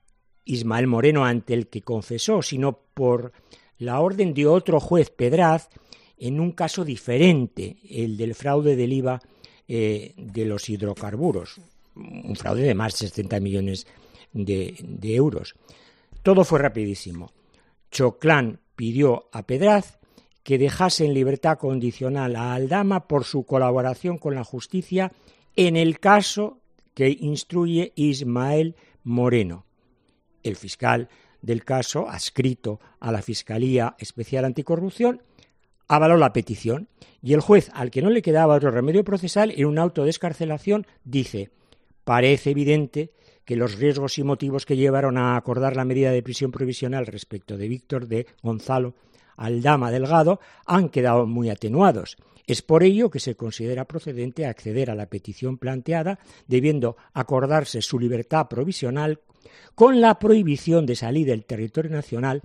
Ismael Moreno, ante el que confesó, sino por la orden de otro juez, Pedraz, en un caso diferente, el del fraude del I V A eh, de los hidrocarburos, un fraude de más de setenta millones de, de euros. Todo fue rapidísimo. Choclán pidió a Pedraz que dejase en libertad condicional a Aldama por su colaboración con la justicia en el caso que instruye Ismael Moreno. El fiscal del caso, adscrito a la Fiscalía Especial Anticorrupción, avaló la petición y el juez, al que no le quedaba otro remedio procesal, en un auto de excarcelación dice: parece evidente que los riesgos y motivos que llevaron a acordar la medida de prisión provisional respecto de Víctor de Gonzalo Aldama Delgado han quedado muy atenuados. Es por ello que se considera procedente acceder a la petición planteada, debiendo acordarse su libertad provisional con la prohibición de salir del territorio nacional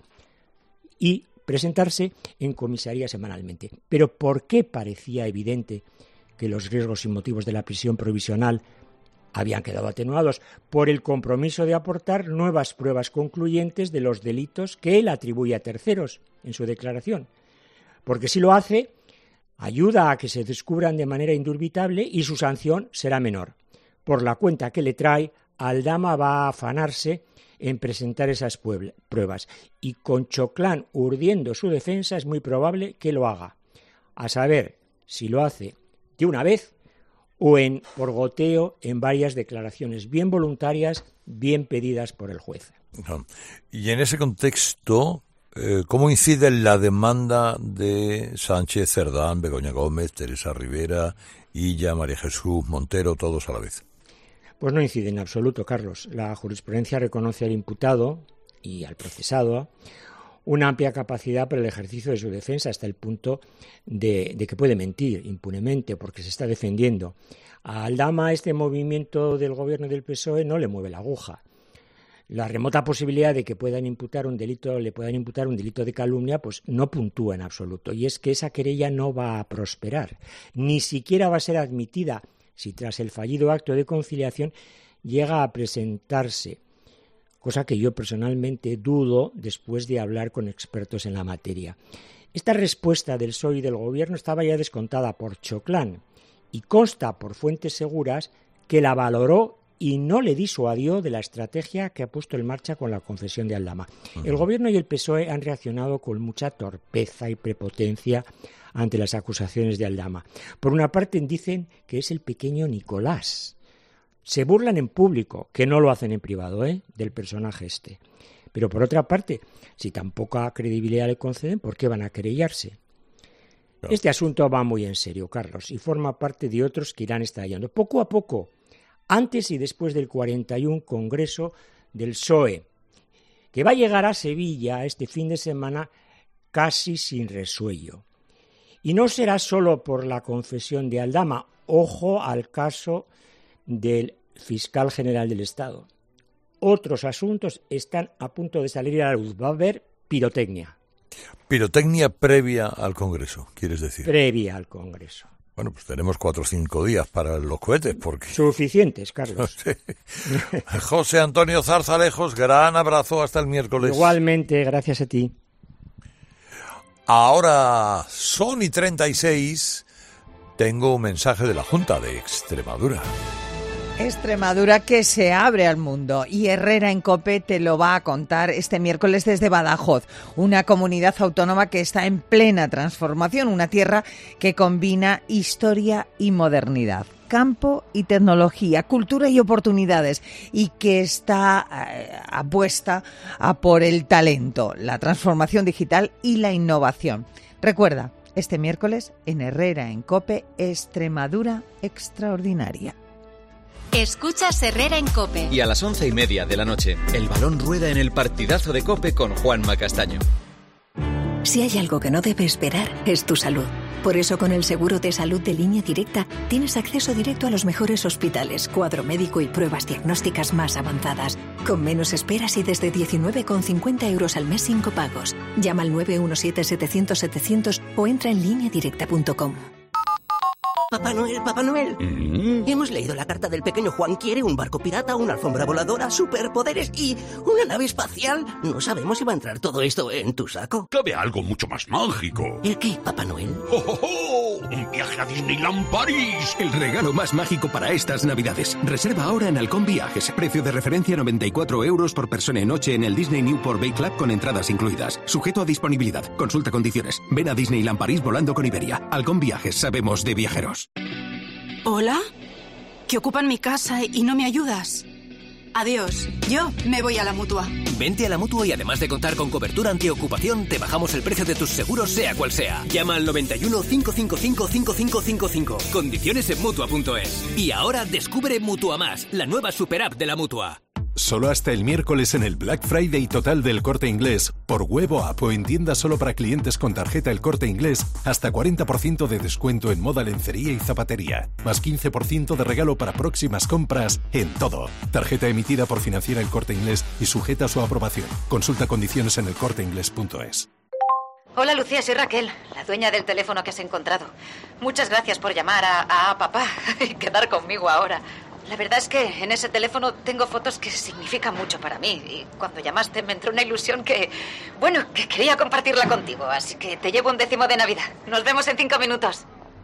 y presentarse en comisaría semanalmente. Pero ¿por qué parecía evidente que los riesgos y motivos de la prisión provisional habían quedado atenuados? Por el compromiso de aportar nuevas pruebas concluyentes de los delitos que él atribuye a terceros en su declaración. Porque si lo hace, ayuda a que se descubran de manera indubitable y su sanción será menor. Por la cuenta que le trae, Aldama va a afanarse en presentar esas pruebas. Y con Choclán urdiendo su defensa es muy probable que lo haga. A saber si lo hace de una vez o en por goteo en varias declaraciones bien voluntarias, bien pedidas por el juez. No. Y en ese contexto, eh, ¿cómo incide la demanda de Sánchez, Cerdán, Begoña Gómez, Teresa Rivera, Illa, María Jesús Montero, todos a la vez? Pues no incide en absoluto, Carlos. La jurisprudencia reconoce al imputado y al procesado una amplia capacidad para el ejercicio de su defensa hasta el punto de, de que puede mentir impunemente porque se está defendiendo. A Aldama este movimiento del gobierno del P S O E no le mueve la aguja. La remota posibilidad de que puedan imputar un delito, le puedan imputar un delito de calumnia, pues no puntúa en absoluto. Y es que esa querella no va a prosperar, ni siquiera va a ser admitida si tras el fallido acto de conciliación llega a presentarse, cosa que yo personalmente dudo después de hablar con expertos en la materia. Esta respuesta del P S O E y del Gobierno estaba ya descontada por Choclán y consta por fuentes seguras que la valoró y no le disuadió de la estrategia que ha puesto en marcha con la confesión de Aldama. Uh-huh. El Gobierno y el P S O E han reaccionado con mucha torpeza y prepotencia ante las acusaciones de Aldama. Por una parte dicen que es el pequeño Nicolás. Se burlan en público, que no lo hacen en privado, ¿eh?, del personaje este. Pero por otra parte, si tan poca credibilidad le conceden, ¿por qué van a querellarse? Claro. Este asunto va muy en serio, Carlos, y forma parte de otros que irán estallando. Poco a poco, antes y después del cuarenta y uno Congreso del P S O E, que va a llegar a Sevilla este fin de semana casi sin resuello. Y no será solo por la confesión de Aldama. Ojo al caso del fiscal general del Estado. Otros asuntos están a punto de salir a la luz. Va a haber pirotecnia. Pirotecnia previa al Congreso, ¿quieres decir? Previa al Congreso. Bueno, pues tenemos cuatro o cinco días para los cohetes, porque... Suficientes, Carlos. José Antonio Zarzalejos, gran abrazo, hasta el miércoles. Igualmente, gracias a ti. Ahora son y treinta y seis, tengo un mensaje de la Junta de Extremadura. Extremadura que se abre al mundo y Herrera en COPE te lo va a contar este miércoles desde Badajoz, una comunidad autónoma que está en plena transformación, una tierra que combina historia y modernidad, campo y tecnología, cultura y oportunidades y que está eh, apuesta a por el talento, la transformación digital y la innovación. Recuerda, este miércoles en Herrera en COPE, Extremadura extraordinaria. Escuchas Herrera en COPE. Y a las once y media de la noche, el balón rueda en el partidazo de COPE con Juanma Castaño. Si hay algo que no debe esperar, es tu salud. Por eso, con el seguro de salud de Línea Directa, tienes acceso directo a los mejores hospitales, cuadro médico y pruebas diagnósticas más avanzadas, con menos esperas y desde diecinueve con cincuenta euros al mes sin copagos. Llama al nueve uno siete setecientos setecientos o entra en línea directa punto com. Papá Noel, Papá Noel. Mm. Hemos leído la carta del pequeño Juan. Quiere un barco pirata, una alfombra voladora, superpoderes y una nave espacial. No sabemos si va a entrar todo esto en tu saco. Cabe algo mucho más mágico. ¿El qué, Papá Noel? ¡Oh, oh, oh! ¡Un viaje a Disneyland París! El regalo más mágico para estas Navidades. Reserva ahora en Halcón Viajes. Precio de referencia noventa y cuatro euros por persona y noche en el Disney Newport Bay Club con entradas incluidas. Sujeto a disponibilidad. Consulta condiciones. Ven a Disneyland París volando con Iberia. Halcón Viajes. Sabemos de viajeros. ¿Hola? Que ocupan mi casa y no me ayudas. Adiós. Yo me voy a la Mutua. Vente a la Mutua y además de contar con cobertura antiocupación, te bajamos el precio de tus seguros sea cual sea. Llama al noventa y uno, cinco cinco cinco, cinco cinco cinco cinco. Condiciones en Mutua punto es. Y ahora descubre Mutua Más, la nueva super app de la Mutua. Solo hasta el miércoles en el Black Friday total del Corte Inglés, por web o app o en tienda solo para clientes con tarjeta El Corte Inglés, hasta cuarenta por ciento de descuento en moda, lencería y zapatería, más quince por ciento de regalo para próximas compras en todo. Tarjeta emitida por Financiera El Corte Inglés y sujeta a su aprobación. Consulta condiciones en el corte inglés punto es. Hola Lucía, soy Raquel, la dueña del teléfono que has encontrado. Muchas gracias por llamar a, a papá y quedar conmigo ahora. La verdad es que en ese teléfono tengo fotos que significan mucho para mí. Y cuando llamaste me entró una ilusión que, bueno, que quería compartirla contigo. Así que te llevo un décimo de Navidad. Nos vemos en cinco minutos.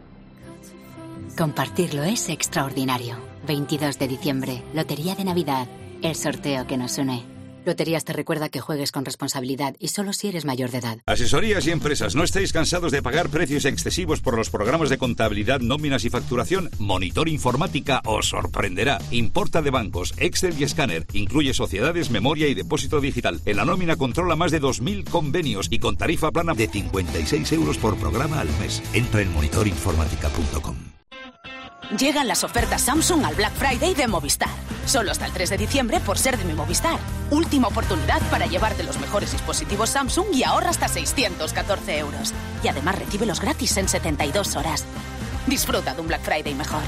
Compartirlo es extraordinario. veintidós de diciembre, Lotería de Navidad. El sorteo que nos une. Loterías te recuerda que juegues con responsabilidad y solo si eres mayor de edad. Asesorías y empresas, ¿no estáis cansados de pagar precios excesivos por los programas de contabilidad, nóminas y facturación? Monitor Informática os sorprenderá. Importa de bancos, Excel y escáner. Incluye sociedades, memoria y depósito digital. En la nómina controla más de dos mil convenios y con tarifa plana de cincuenta y seis euros por programa al mes. Entra en monitor informática punto com. Llegan las ofertas Samsung al Black Friday de Movistar. Solo hasta el tres de diciembre por ser de mi Movistar. Última oportunidad para llevarte los mejores dispositivos Samsung y ahorra hasta seiscientos catorce euros. Y además recíbelos gratis en setenta y dos horas. Disfruta de un Black Friday mejor.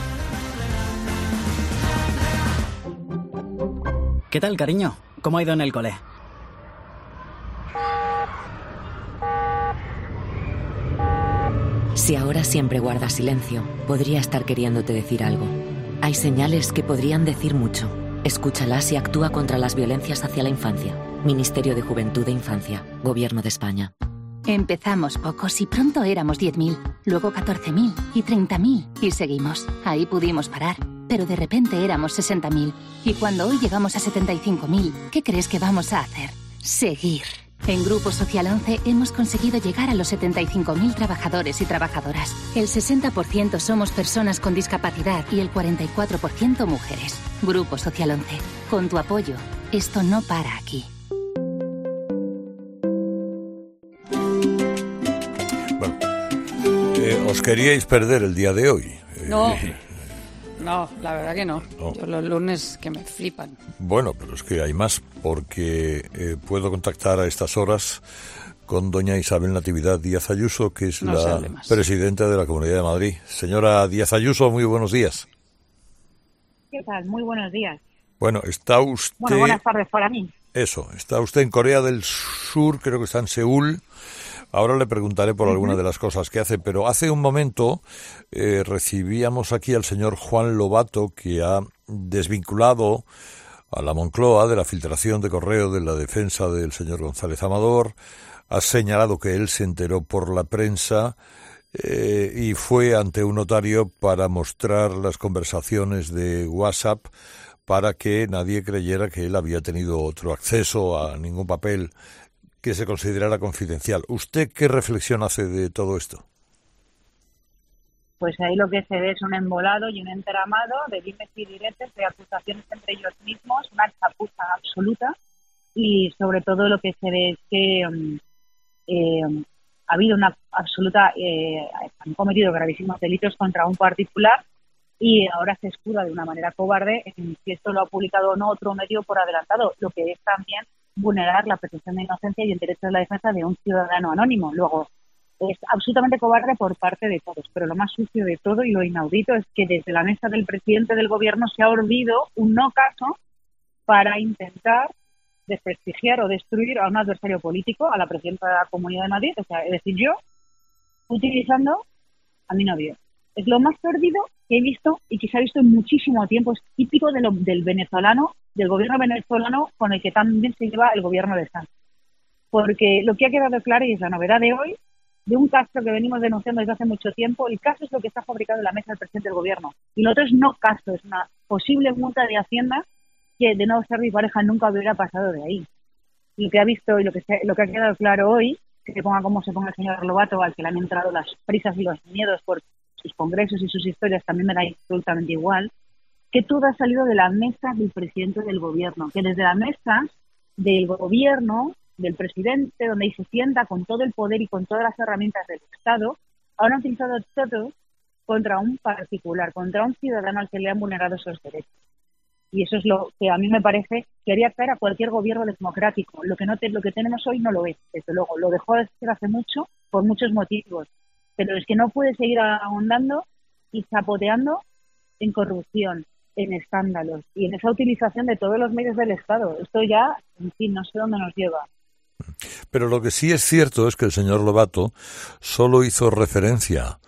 ¿Qué tal, cariño? ¿Cómo ha ido en el cole? Si ahora siempre guardas silencio, podría estar queriéndote decir algo. Hay señales que podrían decir mucho. Escúchalas y actúa contra las violencias hacia la infancia. Ministerio de Juventud e Infancia, Gobierno de España. Empezamos pocos y pronto éramos diez mil, luego catorce mil y treinta mil y seguimos. Ahí pudimos parar, pero de repente éramos sesenta mil. Y cuando hoy llegamos a setenta y cinco mil, ¿qué crees que vamos a hacer? Seguir. En Grupo Social once hemos conseguido llegar a los setenta y cinco mil trabajadores y trabajadoras. El sesenta por ciento somos personas con discapacidad y el cuarenta y cuatro por ciento mujeres. Grupo Social once. Con tu apoyo, esto no para aquí. Bueno, eh, os queríais perder el día de hoy. Eh, no. No, la verdad que no. no. Yo los lunes que me flipan. Bueno, pero es que hay más, porque eh, puedo contactar a estas horas con doña Isabel Natividad Díaz Ayuso, que es no la presidenta de la Comunidad de Madrid. Señora Díaz Ayuso, muy buenos días. ¿Qué tal? Muy buenos días. Bueno, está usted... Bueno, buenas tardes para mí. Eso, está usted en Corea del Sur, creo que está en Seúl. Ahora le preguntaré por uh-huh. alguna de las cosas que hace, pero hace un momento eh, recibíamos aquí al señor Juan Lobato, que ha desvinculado a la Moncloa de la filtración de correo de la defensa del señor González Amador. Ha señalado que él se enteró por la prensa eh, y fue ante un notario para mostrar las conversaciones de WhatsApp para que nadie creyera que él había tenido otro acceso a ningún papel que se considerara confidencial. ¿Usted qué reflexión hace de todo esto? Pues ahí lo que se ve es un embolado y un entramado de dimes y diretes, de acusaciones entre ellos mismos, una chapuza absoluta, y sobre todo lo que se ve es que um, eh, ha habido una absoluta... Eh, han cometido gravísimos delitos contra un particular y ahora se escuda de una manera cobarde en si esto lo ha publicado o no otro medio por adelantado, lo que es también vulnerar la presunción de inocencia y el derecho de la defensa de un ciudadano anónimo. Luego, es absolutamente cobarde por parte de todos, pero lo más sucio de todo y lo inaudito es que desde la mesa del presidente del gobierno se ha urdido un no caso para intentar desprestigiar o destruir a un adversario político, a la presidenta de la Comunidad de Madrid, o sea, es decir, yo, utilizando a mi novio. Es lo más perdido que he visto y que se ha visto en muchísimo tiempo. Es típico de lo, del venezolano, del gobierno venezolano con el que también se lleva el gobierno de Sánchez. Porque lo que ha quedado claro, y es la novedad de hoy, de un caso que venimos denunciando desde hace mucho tiempo, el caso es lo que está fabricado en la mesa del presidente del gobierno. Y lo otro es no caso, es una posible multa de Hacienda que de no ser mi pareja nunca hubiera pasado de ahí. Y lo que ha visto y lo que, se, lo que ha quedado claro hoy, que se ponga como se ponga el señor Lobato, al que le han entrado las prisas y los miedos por sus congresos y sus historias, también me da absolutamente igual, que todo ha salido de la mesa del presidente del gobierno, que desde la mesa del gobierno, del presidente, donde ahí se sienta con todo el poder y con todas las herramientas del Estado, ahora han utilizado todo contra un particular, contra un ciudadano al que le han vulnerado esos derechos. Y eso es lo que a mí me parece que haría caer a cualquier gobierno democrático. Lo que no te, lo que tenemos hoy no lo es, desde luego. Lo dejó de ser hace mucho por muchos motivos. Pero es que no puede seguir ahondando y chapoteando en corrupción, en escándalos y en esa utilización de todos los medios del Estado. Esto ya, en fin, no sé dónde nos lleva. Pero lo que sí es cierto es que el señor Lobato solo hizo referencia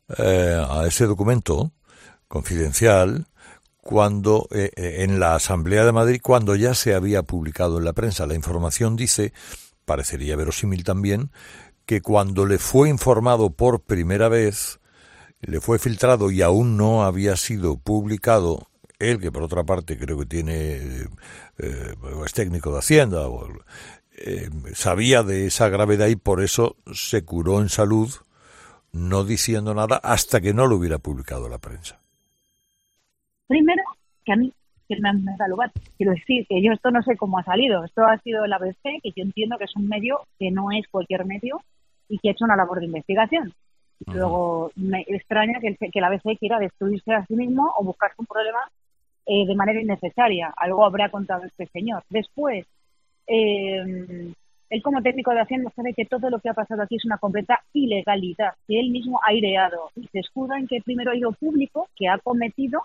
eh, a ese documento confidencial cuando eh, en la Asamblea de Madrid, cuando ya se había publicado en la prensa. La información dice, parecería verosímil también, que cuando le fue informado por primera vez, le fue filtrado y aún no había sido publicado él, que por otra parte creo que tiene eh, es técnico de Hacienda, o, eh, sabía de esa gravedad y por eso se curó en salud, no diciendo nada hasta que no lo hubiera publicado la prensa. Primero, que a mí, que me han dado lugar, quiero decir que yo esto no sé cómo ha salido, esto ha sido el A B C, que yo entiendo que es un medio que no es cualquier medio y que ha hecho una labor de investigación. Uh-huh. Luego me extraña que el, que el A B C quiera destruirse a sí mismo o buscarse un problema eh, de manera innecesaria. Algo habrá contado este señor. Después, eh, él como técnico de Hacienda sabe que todo lo que ha pasado aquí es una completa ilegalidad, que él mismo ha aireado. Y se escuda en que primero ha ido público, que ha cometido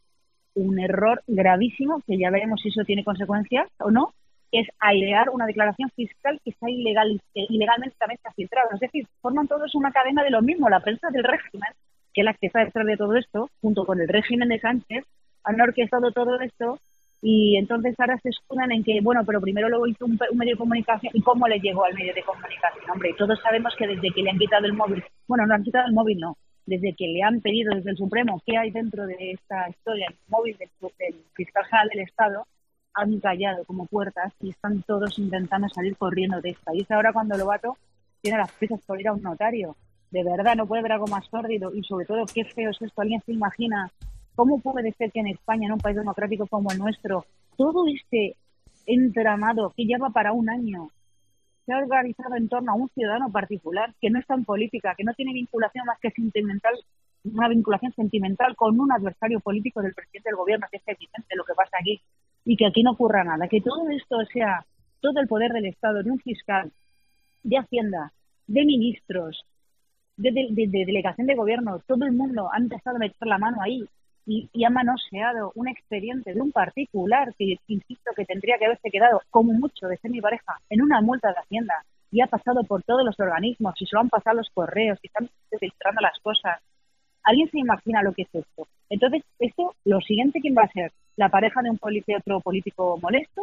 un error gravísimo, que ya veremos si eso tiene consecuencias o no, que es airear una declaración fiscal que está ilegal, que ilegalmente también está filtrada. Es decir, forman todos una cadena de lo mismo. La prensa del régimen, que es la que está detrás de todo esto, junto con el régimen de Sánchez, han orquestado todo esto. Y entonces ahora se escudan en que, bueno, pero primero luego hizo un, un medio de comunicación. ¿Y cómo le llegó al medio de comunicación? Hombre, y todos sabemos que desde que le han quitado el móvil, bueno, no han quitado el móvil, no, desde que le han pedido desde el Supremo qué hay dentro de esta historia, el móvil del, del fiscal general del Estado, han callado como puertas y están todos intentando salir corriendo de esta. Y es ahora cuando Lobato tiene las prisas por ir a un notario. De verdad, no puede haber algo más sórdido y sobre todo, qué feo es esto. ¿Alguien se imagina cómo puede ser que en España, en un país democrático como el nuestro, todo este entramado que lleva para un año se ha organizado en torno a un ciudadano particular que no está en política, que no tiene vinculación más que sentimental, una vinculación sentimental con un adversario político del presidente del gobierno, que es evidente lo que pasa aquí, y que aquí no ocurra nada, que todo esto sea todo el poder del Estado, de un fiscal, de Hacienda, de ministros, de, de, de, de delegación de gobierno, todo el mundo ha empezado a meter la mano ahí y, y ha manoseado un expediente de un particular que, insisto, que tendría que haberse quedado, como mucho, de ser mi pareja, en una multa de Hacienda, y ha pasado por todos los organismos, y se lo han pasado los correos, y están filtrando las cosas. ¿Alguien se imagina lo que es esto? Entonces, esto, lo siguiente, ¿quién va a ser? ¿La pareja de un político, otro político molesto?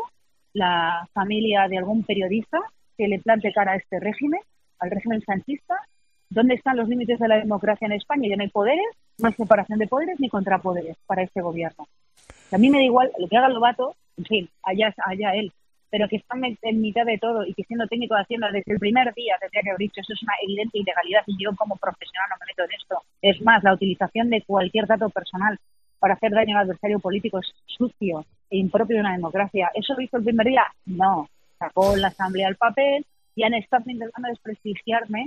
¿La familia de algún periodista que le plante cara a este régimen, al régimen sanchista? ¿Dónde están los límites de la democracia en España? Ya no hay poderes, no hay separación de poderes ni contrapoderes para este gobierno. A mí me da igual lo que haga Lobato, en fin, allá, allá él, pero que está en mitad de todo y que siendo técnico de Hacienda desde el primer día tendría que haber dicho eso es una evidente ilegalidad y yo como profesional no me meto en esto. Es más, la utilización de cualquier dato personal para hacer daño al adversario político es sucio e impropio de una democracia. ¿Eso lo hizo el primer día? No. Sacó la Asamblea el papel y han estado intentando desprestigiarme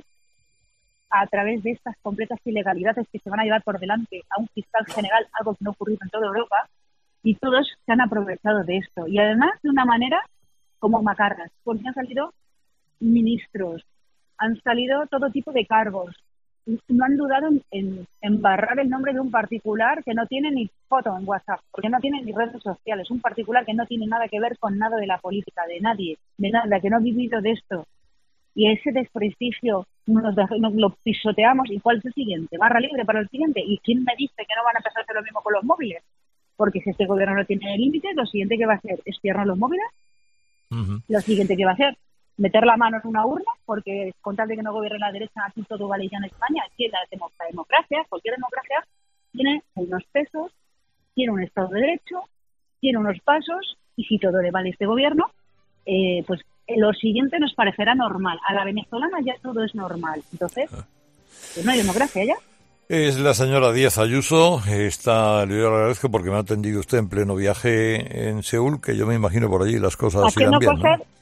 a través de estas completas ilegalidades que se van a llevar por delante a un fiscal general, algo que no ha ocurrido en toda Europa, y todos se han aprovechado de esto. Y además de una manera como macarras, porque han salido ministros, han salido todo tipo de cargos, no han dudado en, en, en barrar el nombre de un particular que no tiene ni foto en WhatsApp, porque no tiene ni redes sociales, un particular que no tiene nada que ver con nada de la política, de nadie, de nada, que no ha vivido de esto. Y ese desprestigio nos, nos lo pisoteamos. ¿Y cuál es el siguiente? Barra libre para el siguiente. ¿Y quién me dice que no van a empezar a hacer lo mismo con los móviles? Porque si este gobierno no tiene límites, lo siguiente que va a hacer es cierrar los móviles. Uh-huh. Lo siguiente que va a hacer, meter la mano en una urna, porque con tal de que no gobierne la derecha, aquí todo vale ya en España. Aquí la democracia, cualquier democracia, tiene unos pesos, tiene un Estado de Derecho, tiene unos pasos, y si todo le vale a este gobierno, eh, pues lo siguiente nos parecerá normal. A la venezolana ya todo es normal. Entonces, pues no hay democracia ya. Es la señora Díaz Ayuso. Está, le agradezco porque me ha atendido usted en pleno viaje en Seúl, que yo me imagino por allí las cosas irán bien, cosas, ¿no?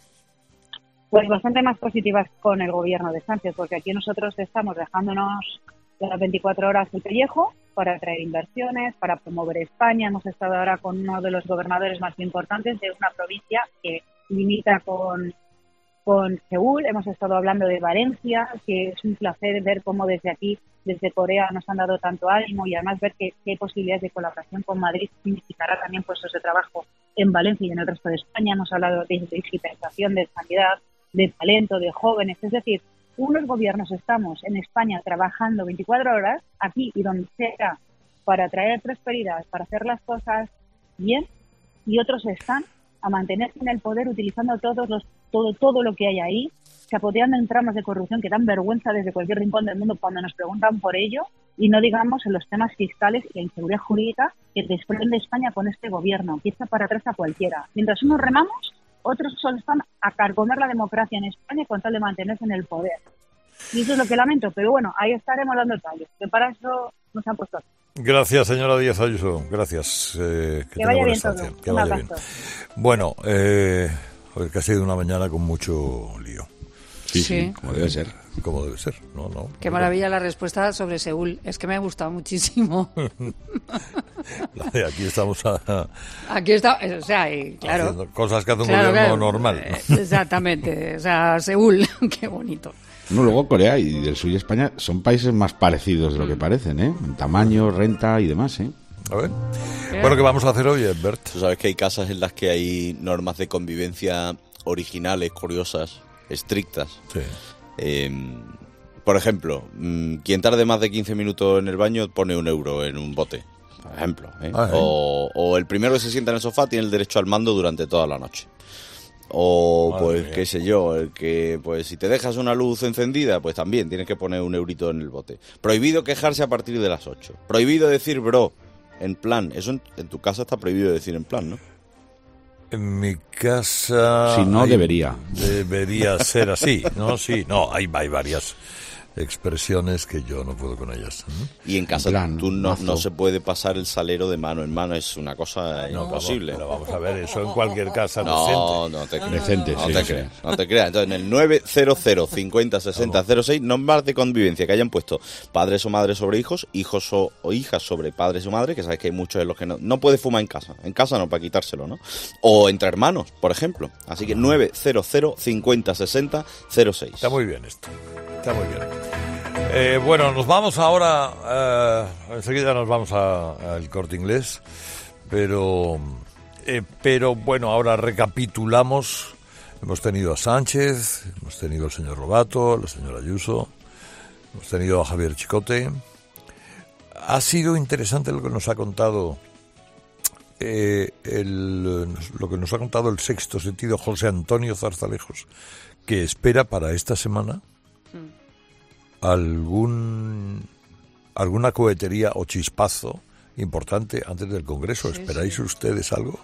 Pues bastante más positivas con el gobierno de Sánchez, porque aquí nosotros estamos dejándonos las veinticuatro horas el pellejo para atraer inversiones, para promover España. Hemos estado ahora con uno de los gobernadores más importantes de una provincia que limita con, con Seúl. Hemos estado hablando de Valencia, que es un placer ver cómo desde aquí, desde Corea, nos han dado tanto ánimo y además ver que, que hay posibilidades de colaboración con Madrid significará también puestos de trabajo en Valencia y en el resto de España. Hemos hablado de digitalización, de sanidad, de talento, de jóvenes. Es decir, unos gobiernos estamos en España trabajando veinticuatro horas, aquí y donde sea, para traer prosperidad, para hacer las cosas bien, y otros están a mantenerse en el poder utilizando todos los, todo, todo lo que hay ahí, chapoteando en tramas de corrupción que dan vergüenza desde cualquier rincón del mundo cuando nos preguntan por ello, Y no digamos en los temas fiscales y la inseguridad jurídica que desprende España con este gobierno, que echa para atrás a cualquiera. Mientras unos remamos, otros solo están a carcomer la democracia en España con tal de mantenerse en el poder. Y eso es lo que lamento, pero bueno, ahí estaremos dando detalles, que para eso nos han puesto aquí. Gracias, señora Díaz Ayuso. Gracias. Eh, que que vaya bien todo. todo. Que vaya bien. Bueno, eh, que ha sido una mañana con mucho lío. Sí, sí, sí, como debe ser. Como debe ser, no, no. Qué maravilla la respuesta sobre Seúl. Es que me ha gustado muchísimo. Aquí estamos a, Aquí está, o sea, y, claro. Cosas que hace un claro, gobierno claro, normal. Exactamente, o sea, Seúl, qué bonito. No, luego Corea y del sur y España son países más parecidos de lo que parecen, ¿eh? En tamaño, renta y demás, ¿eh? A ver. Bueno, ¿qué vamos a hacer hoy, Bert? Tú sabes que hay casas en las que hay normas de convivencia originales, curiosas, estrictas. Sí. Eh, por ejemplo, quien tarde más de quince minutos en el baño pone un euro en un bote, por ejemplo. ¿eh? Ah, ¿eh? O, o el primero que se sienta en el sofá tiene el derecho al mando durante toda la noche. O, Madre pues, mía. qué sé yo, el que, pues, si te dejas una luz encendida, pues también tienes que poner un eurito en el bote. Prohibido quejarse a partir de las ocho. Prohibido decir bro, en plan. Eso en, en tu casa está prohibido decir en plan, ¿no? En mi casa... Si no, hay, debería. Debería ser así, ¿no? Sí, no, hay, hay varias expresiones que yo no puedo con ellas. ¿eh? Y en casa en plan, tú no, no se puede pasar el salero de mano en mano, es una cosa no, imposible. Pero vamos a ver, eso en cualquier casa no, decente. No, te creas. Decente, no sí, te sí. creas. No te creas. Entonces, en el nueve cero cero cincuenta sesenta cero seis, normas de convivencia que hayan puesto padres o madres sobre hijos, hijos o, o hijas sobre padres o madres, que sabes que hay muchos en los que no, no puedes fumar en casa. En casa no, para quitárselo, ¿no? O entre hermanos, por ejemplo. Así que nueve cero cero cincuenta sesenta cero seis. Está muy bien esto. Está muy bien. Eh, bueno, nos vamos ahora, eh, enseguida nos vamos al Corte Inglés, pero, eh, pero bueno, ahora recapitulamos. Hemos tenido a Sánchez, hemos tenido al señor Lobato, a la señora Ayuso, hemos tenido a Javier Chicote. Ha sido interesante lo que nos ha contado, eh, el, lo que nos ha contado el sexto sentido José Antonio Zarzalejos, que espera para esta semana algún alguna cohetería o chispazo importante antes del Congreso. Sí, ¿Esperáis sí. ustedes algo?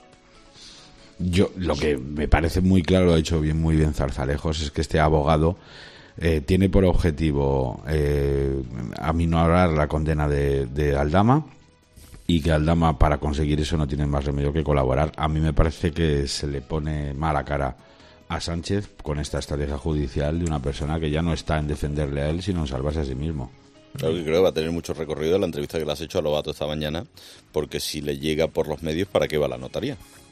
Yo, lo que me parece muy claro, lo ha dicho bien, muy bien Zarzalejos, es que este abogado eh, tiene por objetivo eh, aminorar la condena de, de Aldama, y que Aldama, para conseguir eso, no tiene más remedio que colaborar. A mí me parece que se le pone mala cara a Sánchez con esta estrategia judicial de una persona que ya no está en defenderle a él, sino en salvarse a sí mismo. Claro que creo que va a tener mucho recorrido la entrevista que le has hecho a Lobato esta mañana, porque si le llega por los medios, ¿para qué va la notaría?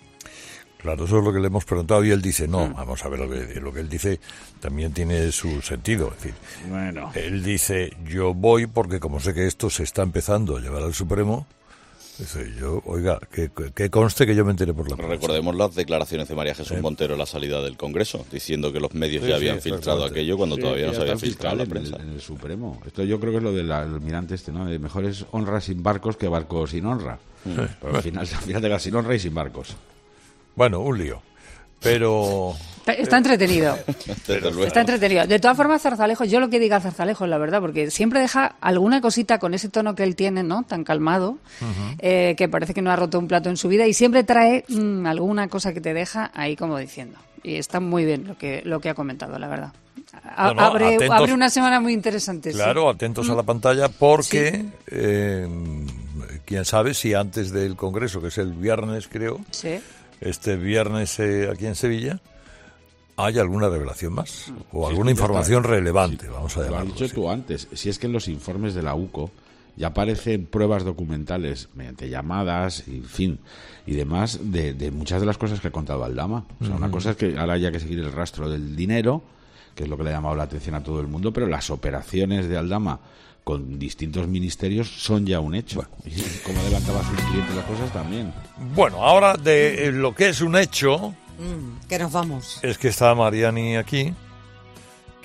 Claro, eso es lo que le hemos preguntado y él dice, no, vamos a ver lo que, lo que él dice también tiene su sentido. Es decir, bueno. Él dice, yo voy porque como sé que esto se está empezando a llevar al Supremo, dice yo, oiga, que, que conste que yo me enteré por la prensa. Recordemos las declaraciones de María Jesús eh. Montero en la salida del Congreso, diciendo que los medios sí, ya habían sí, filtrado aquello cuando sí, todavía no se había filtrado la prensa. En el, en el Supremo. Esto yo creo que es lo del almirante este, ¿no? De mejores honras sin barcos que barcos sin honra. Sí. Pero al final, al final te sin honra y sin barcos. Bueno, un lío. Pero... Está entretenido. Está entretenido. De todas formas, Zarzalejos, yo lo que diga Zarzalejos, la verdad, porque siempre deja alguna cosita con ese tono que él tiene, ¿no? Tan calmado, uh-huh. eh, que parece que no ha roto un plato en su vida, y siempre trae mmm, alguna cosa que te deja ahí como diciendo. Y está muy bien lo que lo que ha comentado, la verdad. A, no, no, abre, atentos, abre una semana muy interesante. Claro, sí. Atentos a la pantalla porque sí. eh, quién sabe si antes del Congreso, que es el viernes, creo, sí. este viernes eh, aquí en Sevilla, ¿hay alguna revelación más? ¿O sí, alguna información está, relevante? Sí, vamos a llamarlo. Lo has dicho tú antes. Si es que en los informes de la U C O ya aparecen pruebas documentales mediante llamadas, y, en fin, y demás, de, de muchas de las cosas que ha contado Aldama. O sea, uh-huh. una cosa es que ahora haya que seguir el rastro del dinero, que es lo que le ha llamado la atención a todo el mundo, pero las operaciones de Aldama con distintos ministerios son ya un hecho. Bueno. Y como adelantaba a sus clientes las cosas también. Bueno, ahora de lo que es un hecho... Mm, que nos vamos. Es que está Mariani aquí,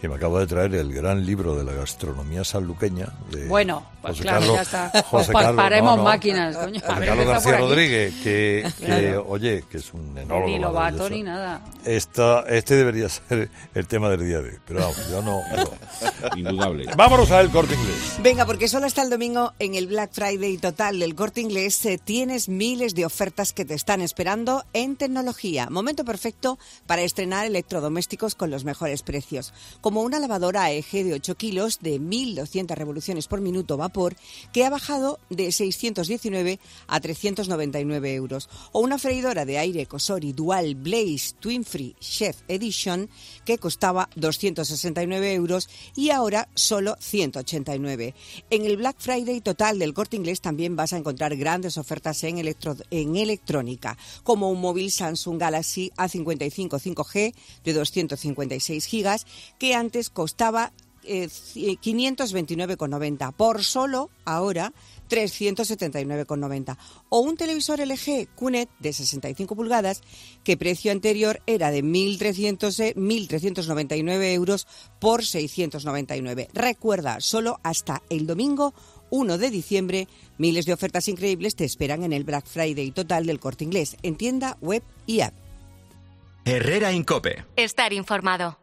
que me acaba de traer el gran libro de la gastronomía sanluqueña de bueno, pues José claro, Carlos, ya está. José Pa- Carlos, paremos no, no, máquinas, coño. José Haber Carlos empezado García por aquí. Rodríguez, que, que Claro. oye, que es un enólogo Ni Lobato maravilloso. ni nada. Esta, este debería ser el tema del día de hoy, pero vamos, yo no... no. Indudable. Vámonos a El Corte Inglés. Venga, porque solo hasta el domingo en el Black Friday total del Corte Inglés eh, tienes miles de ofertas que te están esperando en tecnología. Momento perfecto para estrenar electrodomésticos con los mejores precios. Como una lavadora a eje de ocho kilos de mil doscientas revoluciones por minuto vapor que ha bajado de seiscientos diecinueve a trescientos noventa y nueve euros. O una freidora de aire Cosori Dual Blaze Twin Free Chef Edition que costaba doscientos sesenta y nueve euros y ahora solo ciento ochenta y nueve. En el Black Friday total del Corte Inglés también vas a encontrar grandes ofertas en, electro, en electrónica, como un móvil Samsung Galaxy A cincuenta y cinco cinco G de doscientos cincuenta y seis gigas que antes costaba eh, quinientos veintinueve con noventa, por solo ahora trescientos setenta y nueve con noventa. O un televisor L G Q N E T de sesenta y cinco pulgadas que precio anterior era de mil trescientos noventa y nueve euros por seiscientos noventa y nueve. Recuerda, solo hasta el domingo uno de diciembre, miles de ofertas increíbles te esperan en el Black Friday total del Corte Inglés, en tienda, web y app. Herrera Incope. Estar informado.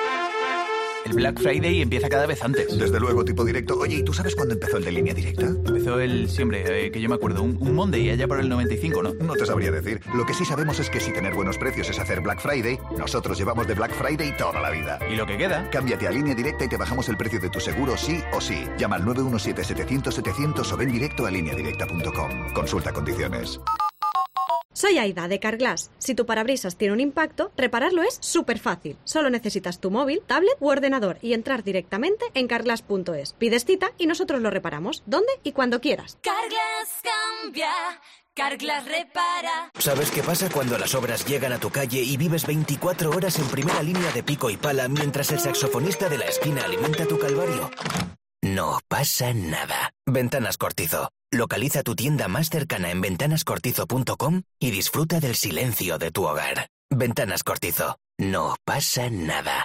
El Black Friday empieza cada vez antes. Desde luego, tipo directo. Oye, ¿y tú sabes cuándo empezó el de Línea Directa? Empezó el, siempre, eh, que yo me acuerdo, un, un Monday allá por el noventa y cinco, ¿no? No te sabría decir. Lo que sí sabemos es que si tener buenos precios es hacer Black Friday, nosotros llevamos de Black Friday toda la vida. ¿Y lo que queda? Cámbiate a Línea Directa y te bajamos el precio de tu seguro sí o sí. Llama al nueve uno siete, setecientos, setecientos o ven directo a línea directa punto com. Consulta condiciones. Soy Aida, de Carglass. Si tu parabrisas tiene un impacto, repararlo es súper fácil. Solo necesitas tu móvil, tablet u ordenador y entrar directamente en carglass punto es. Pides cita y nosotros lo reparamos, donde y cuando quieras. Carglass cambia, Carglass repara. ¿Sabes qué pasa cuando las obras llegan a tu calle y vives veinticuatro horas en primera línea de pico y pala mientras el saxofonista de la esquina alimenta tu calvario? No pasa nada. Ventanas Cortizo. Localiza tu tienda más cercana en ventanas cortizo punto com y disfruta del silencio de tu hogar. Ventanas Cortizo. No pasa nada.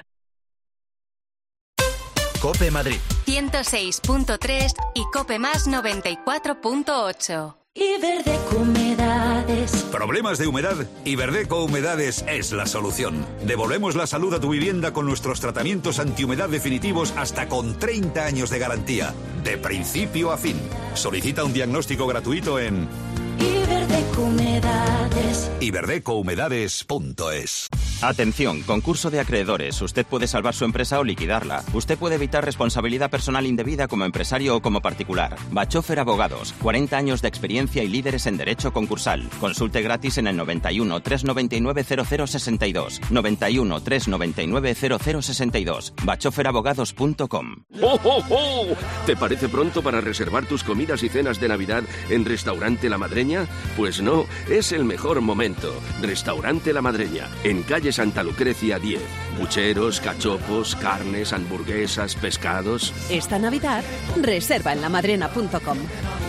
Cope Madrid. ciento seis punto tres y Cope Más noventa y cuatro punto ocho. Iberdeco Humedades. ¿Problemas de humedad? Iberdeco Humedades es la solución. Devolvemos la salud a tu vivienda con nuestros tratamientos antihumedad definitivos hasta con treinta años de garantía, de principio a fin. Solicita un diagnóstico gratuito en Iberdeco Humedades. iberdeco humedades punto es. Atención, concurso de acreedores. Usted puede salvar su empresa o liquidarla. Usted puede evitar responsabilidad personal indebida como empresario o como particular. Bachofer Abogados. cuarenta años de experiencia y líderes en derecho concursal. Consulte gratis en el noventa y uno, trescientos noventa y nueve, cero cero sesenta y dos. noventa y uno, trescientos noventa y nueve, cero cero sesenta y dos. bachofer abogados punto com. ¡Oh, oh, oh! ¿Te parece pronto para reservar tus comidas y cenas de Navidad en Restaurante La Madreña? Pues no, es el mejor momento. Restaurante La Madreña, en calle Santa Lucrecia diez. Pucheros, cachopos, carnes, hamburguesas, pescados. Esta Navidad, reserva en lamadrena punto com.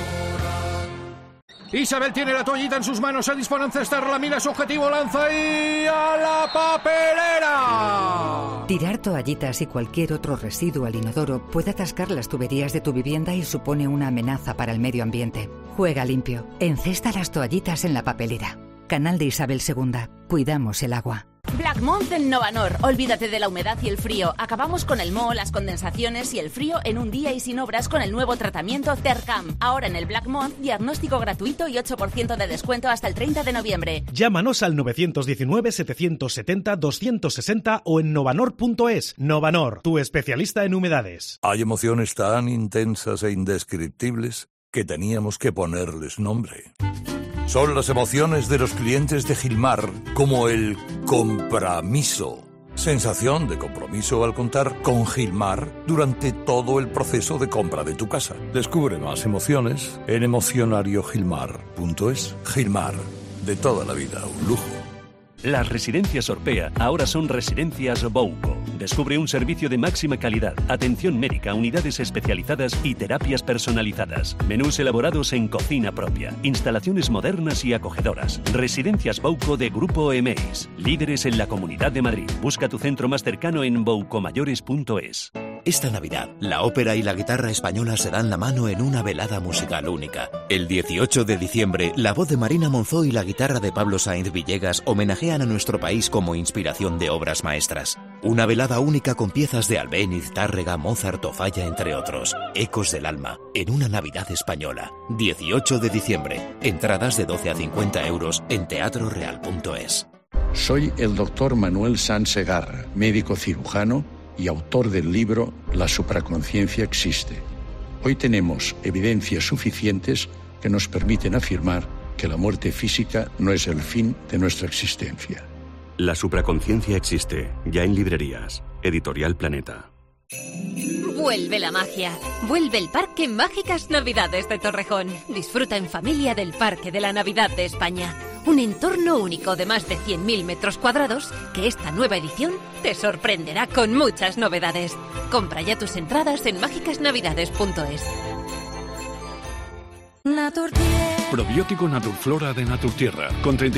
Isabel tiene la toallita en sus manos, se dispone a encestarla, mira su objetivo, lanza y a la papelera. Tirar toallitas y cualquier otro residuo al inodoro puede atascar las tuberías de tu vivienda y supone una amenaza para el medio ambiente. Juega limpio. Encesta las toallitas en la papelera. Canal de Isabel segunda. Cuidamos el agua. Black Month en Novanor. Olvídate de la humedad y el frío. Acabamos con el moho, las condensaciones y el frío en un día y sin obras con el nuevo tratamiento Tercam. Ahora en el Black Month, diagnóstico gratuito y ocho por ciento de descuento hasta el treinta de noviembre. Llámanos al nueve uno nueve, setecientos setenta, doscientos sesenta o en novanor punto es. Novanor, tu especialista en humedades. Hay emociones tan intensas e indescriptibles que teníamos que ponerles nombre. Son las emociones de los clientes de Gilmar, como el compromiso. Sensación de compromiso al contar con Gilmar durante todo el proceso de compra de tu casa. Descubre más emociones en emocionariogilmar punto es. Gilmar, de toda la vida, un lujo. Las residencias Orpea ahora son residencias Bouco. Descubre un servicio de máxima calidad, atención médica, unidades especializadas y terapias personalizadas. Menús elaborados en cocina propia, instalaciones modernas y acogedoras. Residencias Bouco de Grupo Emeis, líderes en la Comunidad de Madrid. Busca tu centro más cercano en boucomayores punto es. Esta Navidad, la ópera y la guitarra española se dan la mano en una velada musical única. El dieciocho de diciembre, la voz de Marina Monzó y la guitarra de Pablo Sainz Villegas homenajean a nuestro país como inspiración de obras maestras. Una velada única con piezas de Albéniz, Tárrega, Mozart o Falla, entre otros. Ecos del alma, en una Navidad española. dieciocho de diciembre. Entradas de doce a cincuenta euros en teatro real punto es. Soy el doctor Manuel Sanz Segarra, médico cirujano y autor del libro La supraconciencia existe. Hoy tenemos evidencias suficientes que nos permiten afirmar que la muerte física no es el fin de nuestra existencia. La supraconciencia existe, ya en librerías. Editorial Planeta. Vuelve la magia. Vuelve el Parque Mágicas Navidades de Torrejón. Disfruta en familia del Parque de la Navidad de España. Un entorno único de más de cien mil metros cuadrados que esta nueva edición te sorprenderá con muchas novedades. Compra ya tus entradas en mágicas navidades punto es. Probiótico Naturflora de Naturtierra, con treinta